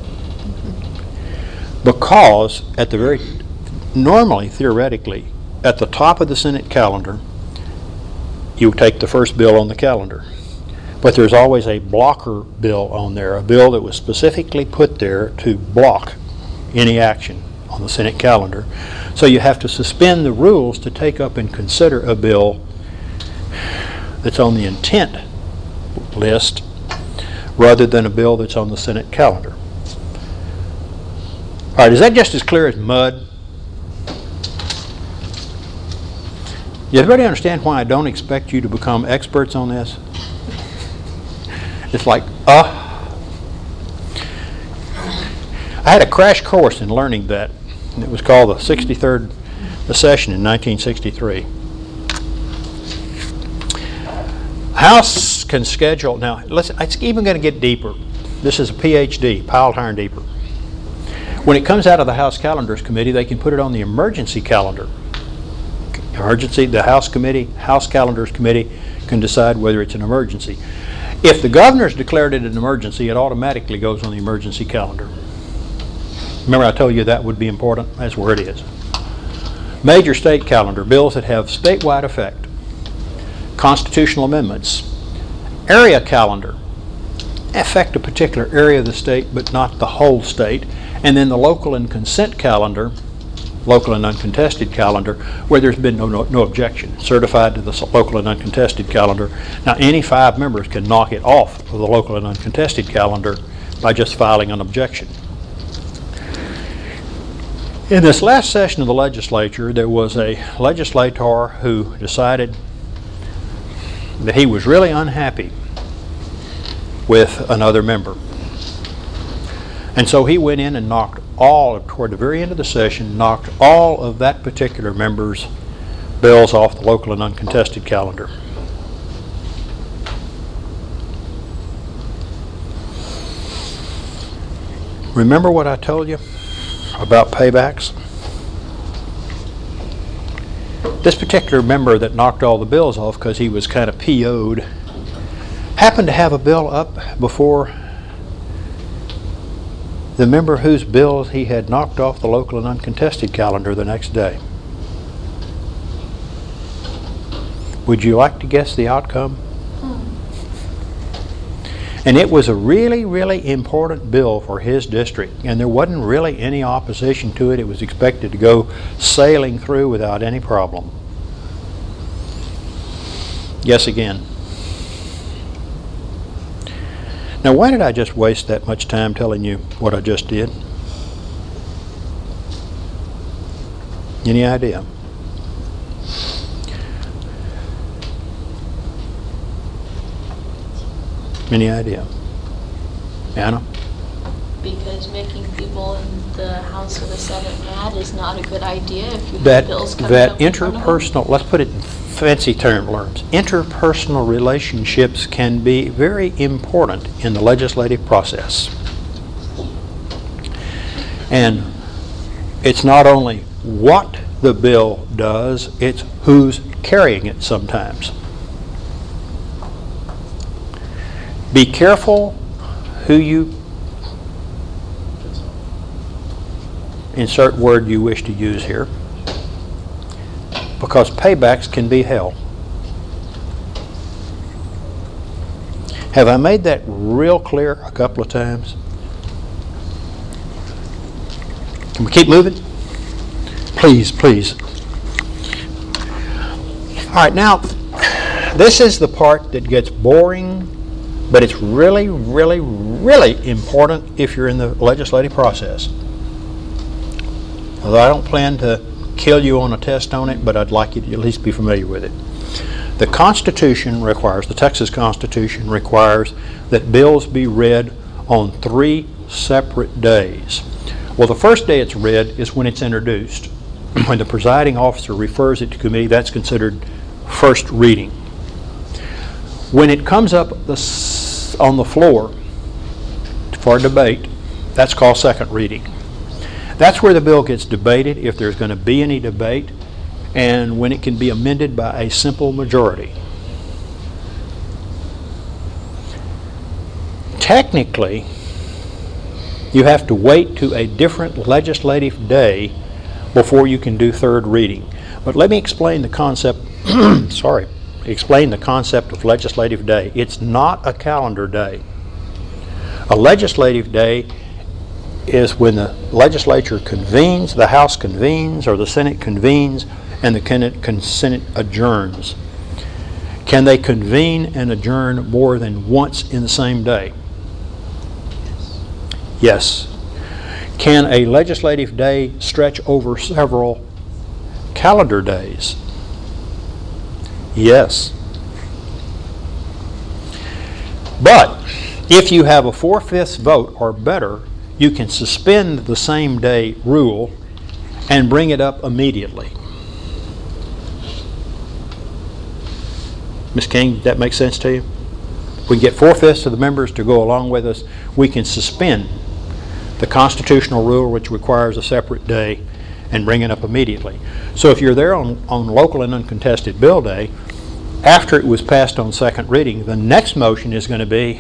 Because at the very, normally, theoretically, at the top of the Senate calendar, you take the first bill on the calendar. But there's always a blocker bill on there, a bill that was specifically put there to block any action on the Senate calendar. So you have to suspend the rules to take up and consider a bill that's on the intent list rather than a bill that's on the Senate calendar. All right, is that just as clear as mud? Does everybody understand why I don't expect you to become experts on this? It's like, uh. I had a crash course in learning that. It was called the sixty-third session in nineteen sixty-three. House can schedule, now let's, it's even going to get deeper. This is a P H D, piled higher and deeper. When it comes out of the House Calendars Committee, they can put it on the emergency calendar. Emergency, the House Committee, House Calendars Committee can decide whether it's an emergency. If the governor's declared it an emergency, it automatically goes on the emergency calendar. Remember I told you that would be important? That's where it is. Major state calendar, bills that have statewide effect. Constitutional amendments. Area calendar, affect a particular area of the state but not the whole state. And then the local and consent calendar, local and uncontested calendar, where there's been no, no, no objection, certified to the local and uncontested calendar. Now any five members can knock it off of the local and uncontested calendar by just filing an objection. In this last session of the legislature, there was a legislator who decided that he was really unhappy with another member. And so he went in and knocked all, toward the very end of the session, knocked all of that particular member's bills off the local and uncontested calendar. Remember what I told you about paybacks? This particular member that knocked all the bills off because he was kind of P O'd happened to have a bill up before the member whose bills he had knocked off the local and uncontested calendar the next day. Would you like to guess the outcome? And it was a really, really important bill for his district, and there wasn't really any opposition to it. It was expected to go sailing through without any problem. Guess again. Now, why did I just waste that much time telling you what I just did? Any idea? Any idea? Anna? Because making people in the House or the Senate mad is not a good idea if you have That, bills coming that up in front of them. interpersonal, let's put it in fancy term terms, interpersonal relationships can be very important in the legislative process. And it's not only what the bill does, it's who's carrying it sometimes. Be careful who you insert word you wish to use here, because paybacks can be hell. Have I made that real clear a couple of times? Can we keep moving? Please, please. All right, now, this is the part that gets boring, but it's really, really, really important if you're in the legislative process. Although I don't plan to kill you on a test on it, but I'd like you to at least be familiar with it. The Constitution requires, the Texas Constitution requires that bills be read on three separate days. Well, the first day it's read is when it's introduced. When the presiding officer refers it to committee, that's considered first reading. When it comes up the, on the floor for debate, that's called second reading. That's where the bill gets debated, if there's going to be any debate, and when it can be amended by a simple majority. Technically, you have to wait to a different legislative day before you can do third reading. But let me explain the concept, sorry, explain the concept of legislative day. It's not a calendar day. A legislative day is when the legislature convenes, the House convenes, or the Senate convenes, and the Senate adjourns. Can they convene and adjourn more than once in the same day? Yes. Can a legislative day stretch over several calendar days? Yes. But if you have a four-fifths vote or better, you can suspend the same day rule and bring it up immediately. Miz King, that makes sense to you? If we get four-fifths of the members to go along with us, we can suspend the constitutional rule, which requires a separate day, and bring it up immediately. So if you're there on, on local and uncontested bill day, after it was passed on second reading, the next motion is going to be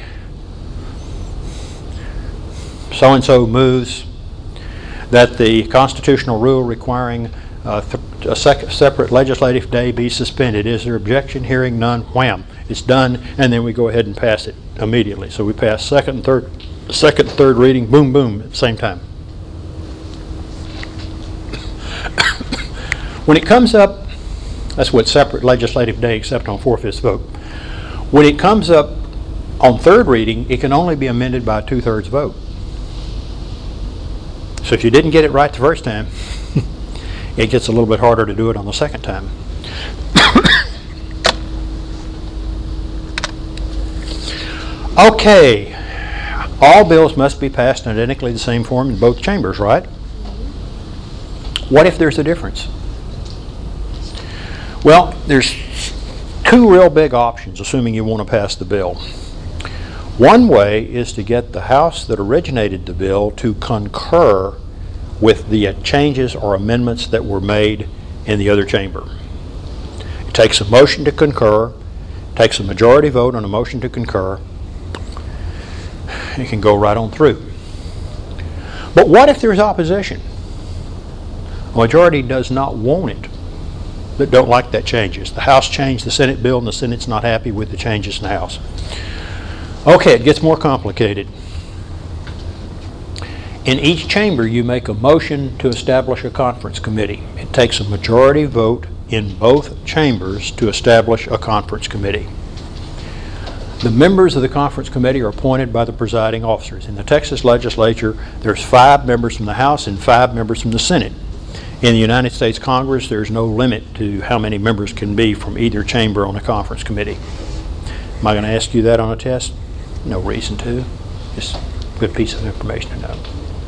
so-and-so moves that the constitutional rule requiring uh, th a sec separate legislative day be suspended. Is there objection? Hearing none, wham, it's done, and then we go ahead and pass it immediately. So we pass second and third, second and third reading, boom, boom, at the same time. When it comes up, that's what separate legislative day except on four-fifths vote. When it comes up on third reading, it can only be amended by a two-thirds vote. So if you didn't get it right the first time, it gets a little bit harder to do it on the second time. Okay, all bills must be passed in identically the same form in both chambers, right? What if there's a difference? Well, there's two real big options, assuming you want to pass the bill. One way is to get the House that originated the bill to concur with the uh, changes or amendments that were made in the other chamber. It takes a motion to concur, takes a majority vote on a motion to concur. It can go right on through. But what if there's opposition? A majority does not want it, that don't like that changes. The House changed the Senate bill and the Senate's not happy with the changes in the House. Okay, it gets more complicated. In each chamber, you make a motion to establish a conference committee. It takes a majority vote in both chambers to establish a conference committee. The members of the conference committee are appointed by the presiding officers. In the Texas legislature, there's five members from the House and five members from the Senate. In the United States Congress, there's no limit to how many members can be from either chamber on a conference committee. Am I going to ask you that on a test? No reason to. Just a good piece of information to know.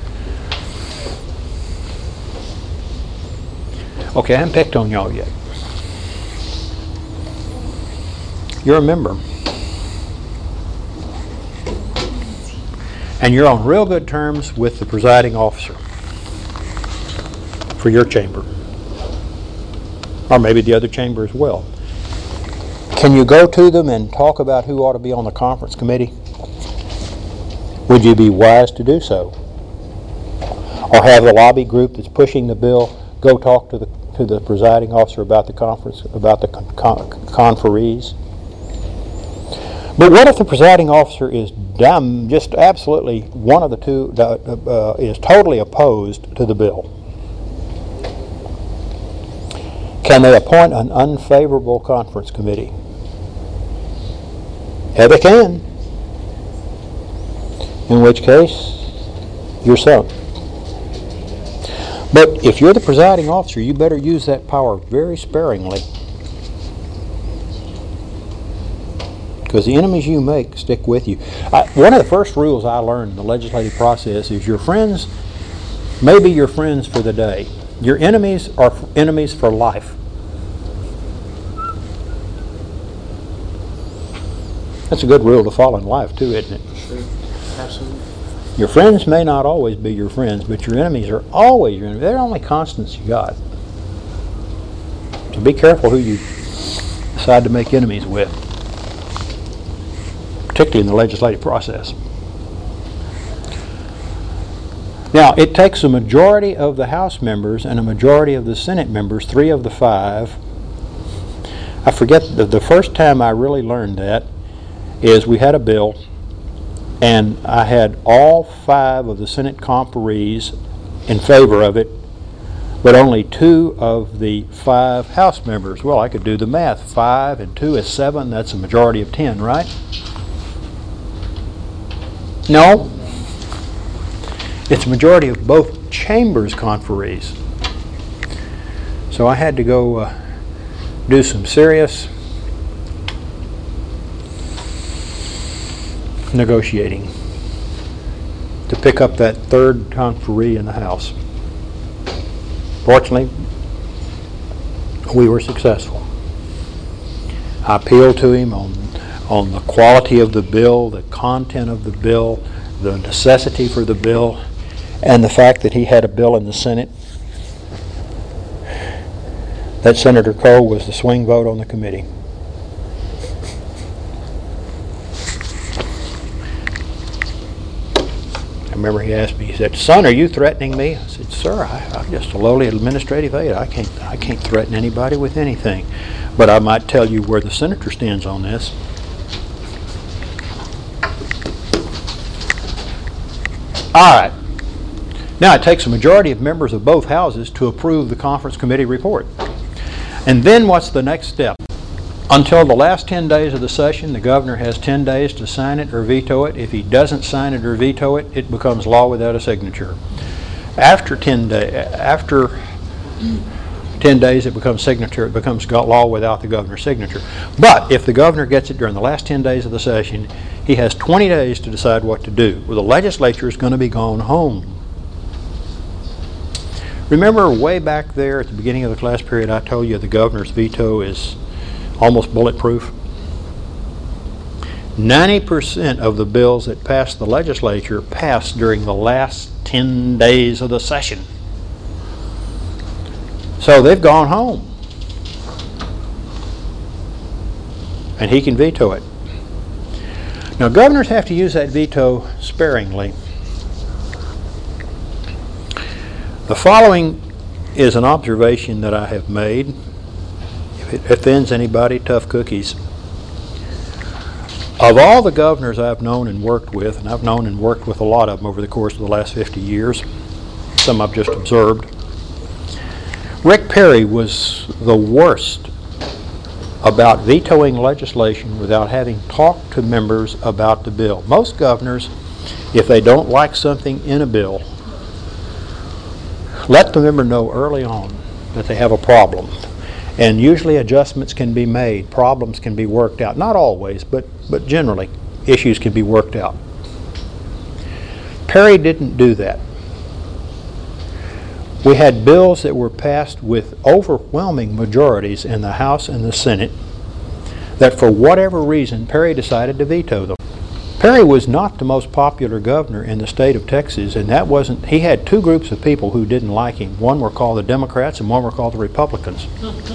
Okay, I haven't picked on y'all yet. You're a member. And you're on real good terms with the presiding officer for your chamber. Or maybe the other chamber as well. Can you go to them and talk about who ought to be on the conference committee? Would you be wise to do so? Or have the lobby group that's pushing the bill go talk to the to the presiding officer about the conference, about the con con conferees? But what if the presiding officer is dumb, just absolutely one of the two uh, uh, is totally opposed to the bill? Can they appoint an unfavorable conference committee? Yeah, they can. In which case, you're sunk. But if you're the presiding officer, you better use that power very sparingly. Because the enemies you make stick with you. I, one of the first rules I learned in the legislative process is your friends may be your friends for the day. Your enemies are f- enemies for life. That's a good rule to follow in life too, isn't it? Sure. Absolutely. Your friends may not always be your friends, but your enemies are always your enemies. They're the only constants you got. So be careful who you decide to make enemies with, particularly in the legislative process. Now, it takes a majority of the House members and a majority of the Senate members, three of the five. I forget, the, the first time I really learned that is we had a bill, and I had all five of the Senate conferees in favor of it, but only two of the five House members. Well, I could do the math. Five and two is seven. That's a majority of ten, right? No. It's a majority of both chambers conferees. So I had to go uh, do some serious negotiating to pick up that third conferee in the House. Fortunately, we were successful. I appealed to him on, on the quality of the bill, the content of the bill, the necessity for the bill, and the fact that he had a bill in the Senate that Senator Cole was the swing vote on the committee. I remember he asked me, he said, "Son, are you threatening me?" I said, "Sir, I, I'm just a lowly administrative aide. I can't, I can't threaten anybody with anything. But I might tell you where the senator stands on this." All right. Now it takes a majority of members of both houses to approve the conference committee report. And then what's the next step? Until the last ten days of the session, the governor has ten days to sign it or veto it. If he doesn't sign it or veto it, it becomes law without a signature. After ten days, after ten days, it becomes signature. It becomes law without the governor's signature. But if the governor gets it during the last ten days of the session, he has twenty days to decide what to do. Well, the legislature is going to be gone home. Remember way back there at the beginning of the class period, I told you the governor's veto is almost bulletproof. ninety percent of the bills that passed the legislature passed during the last ten days of the session. So they've gone home. And he can veto it. Now, governors have to use that veto sparingly. The following is an observation that I have made. If it offends anybody, tough cookies. Of all the governors I've known and worked with, and I've known and worked with a lot of them over the course of the last fifty years, some I've just observed, Rick Perry was the worst about vetoing legislation without having talked to members about the bill. Most governors, if they don't like something in a bill, let the member know early on that they have a problem. And usually adjustments can be made, problems can be worked out. Not always, but, but generally, issues can be worked out. Perry didn't do that. We had bills that were passed with overwhelming majorities in the House and the Senate that for whatever reason Perry decided to veto them. Perry was not the most popular governor in the state of Texas, and that wasn't, he had two groups of people who didn't like him. One were called the Democrats and one were called the Republicans.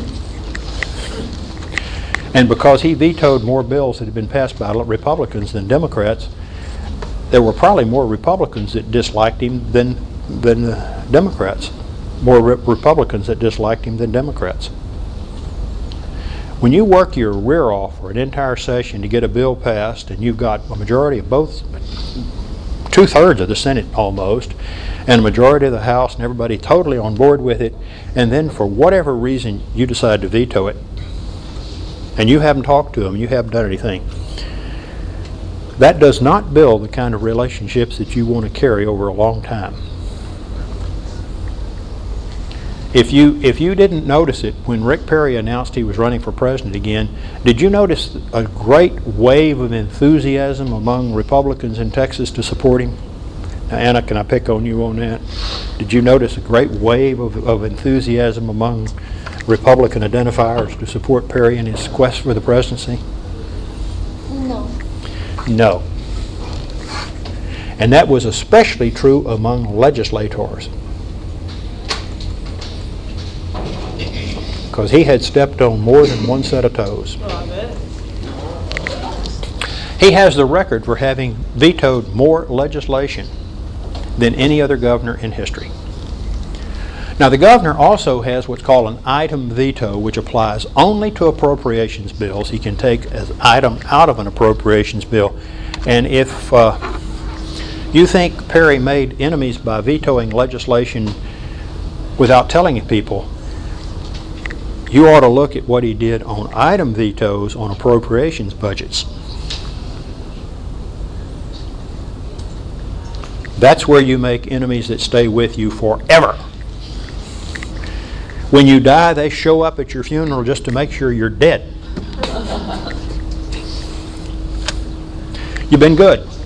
And because he vetoed more bills that had been passed by Republicans than Democrats, there were probably more Republicans that disliked him than, than the Democrats. More re- Republicans that disliked him than Democrats. When you work your rear off for an entire session to get a bill passed, and you've got a majority of both, two-thirds of the Senate almost, and a majority of the House, and everybody totally on board with it, and then for whatever reason you decide to veto it, and you haven't talked to them, you haven't done anything, that does not build the kind of relationships that you want to carry over a long time. If you, if you didn't notice it, when Rick Perry announced he was running for president again, did you notice a great wave of enthusiasm among Republicans in Texas to support him? Now, Anna, can I pick on you on that? Did you notice a great wave of, of enthusiasm among Republican identifiers to support Perry in his quest for the presidency? No. No. And that was especially true among legislators, because he had stepped on more than one set of toes. He has the record for having vetoed more legislation than any other governor in history. Now, the governor also has what's called an item veto, which applies only to appropriations bills. He can take an item out of an appropriations bill. And if uh, you think Perry made enemies by vetoing legislation without telling people, you ought to look at what he did on item vetoes on appropriations budgets. That's where you make enemies that stay with you forever. When you die, they show up at your funeral just to make sure you're dead. You've been good.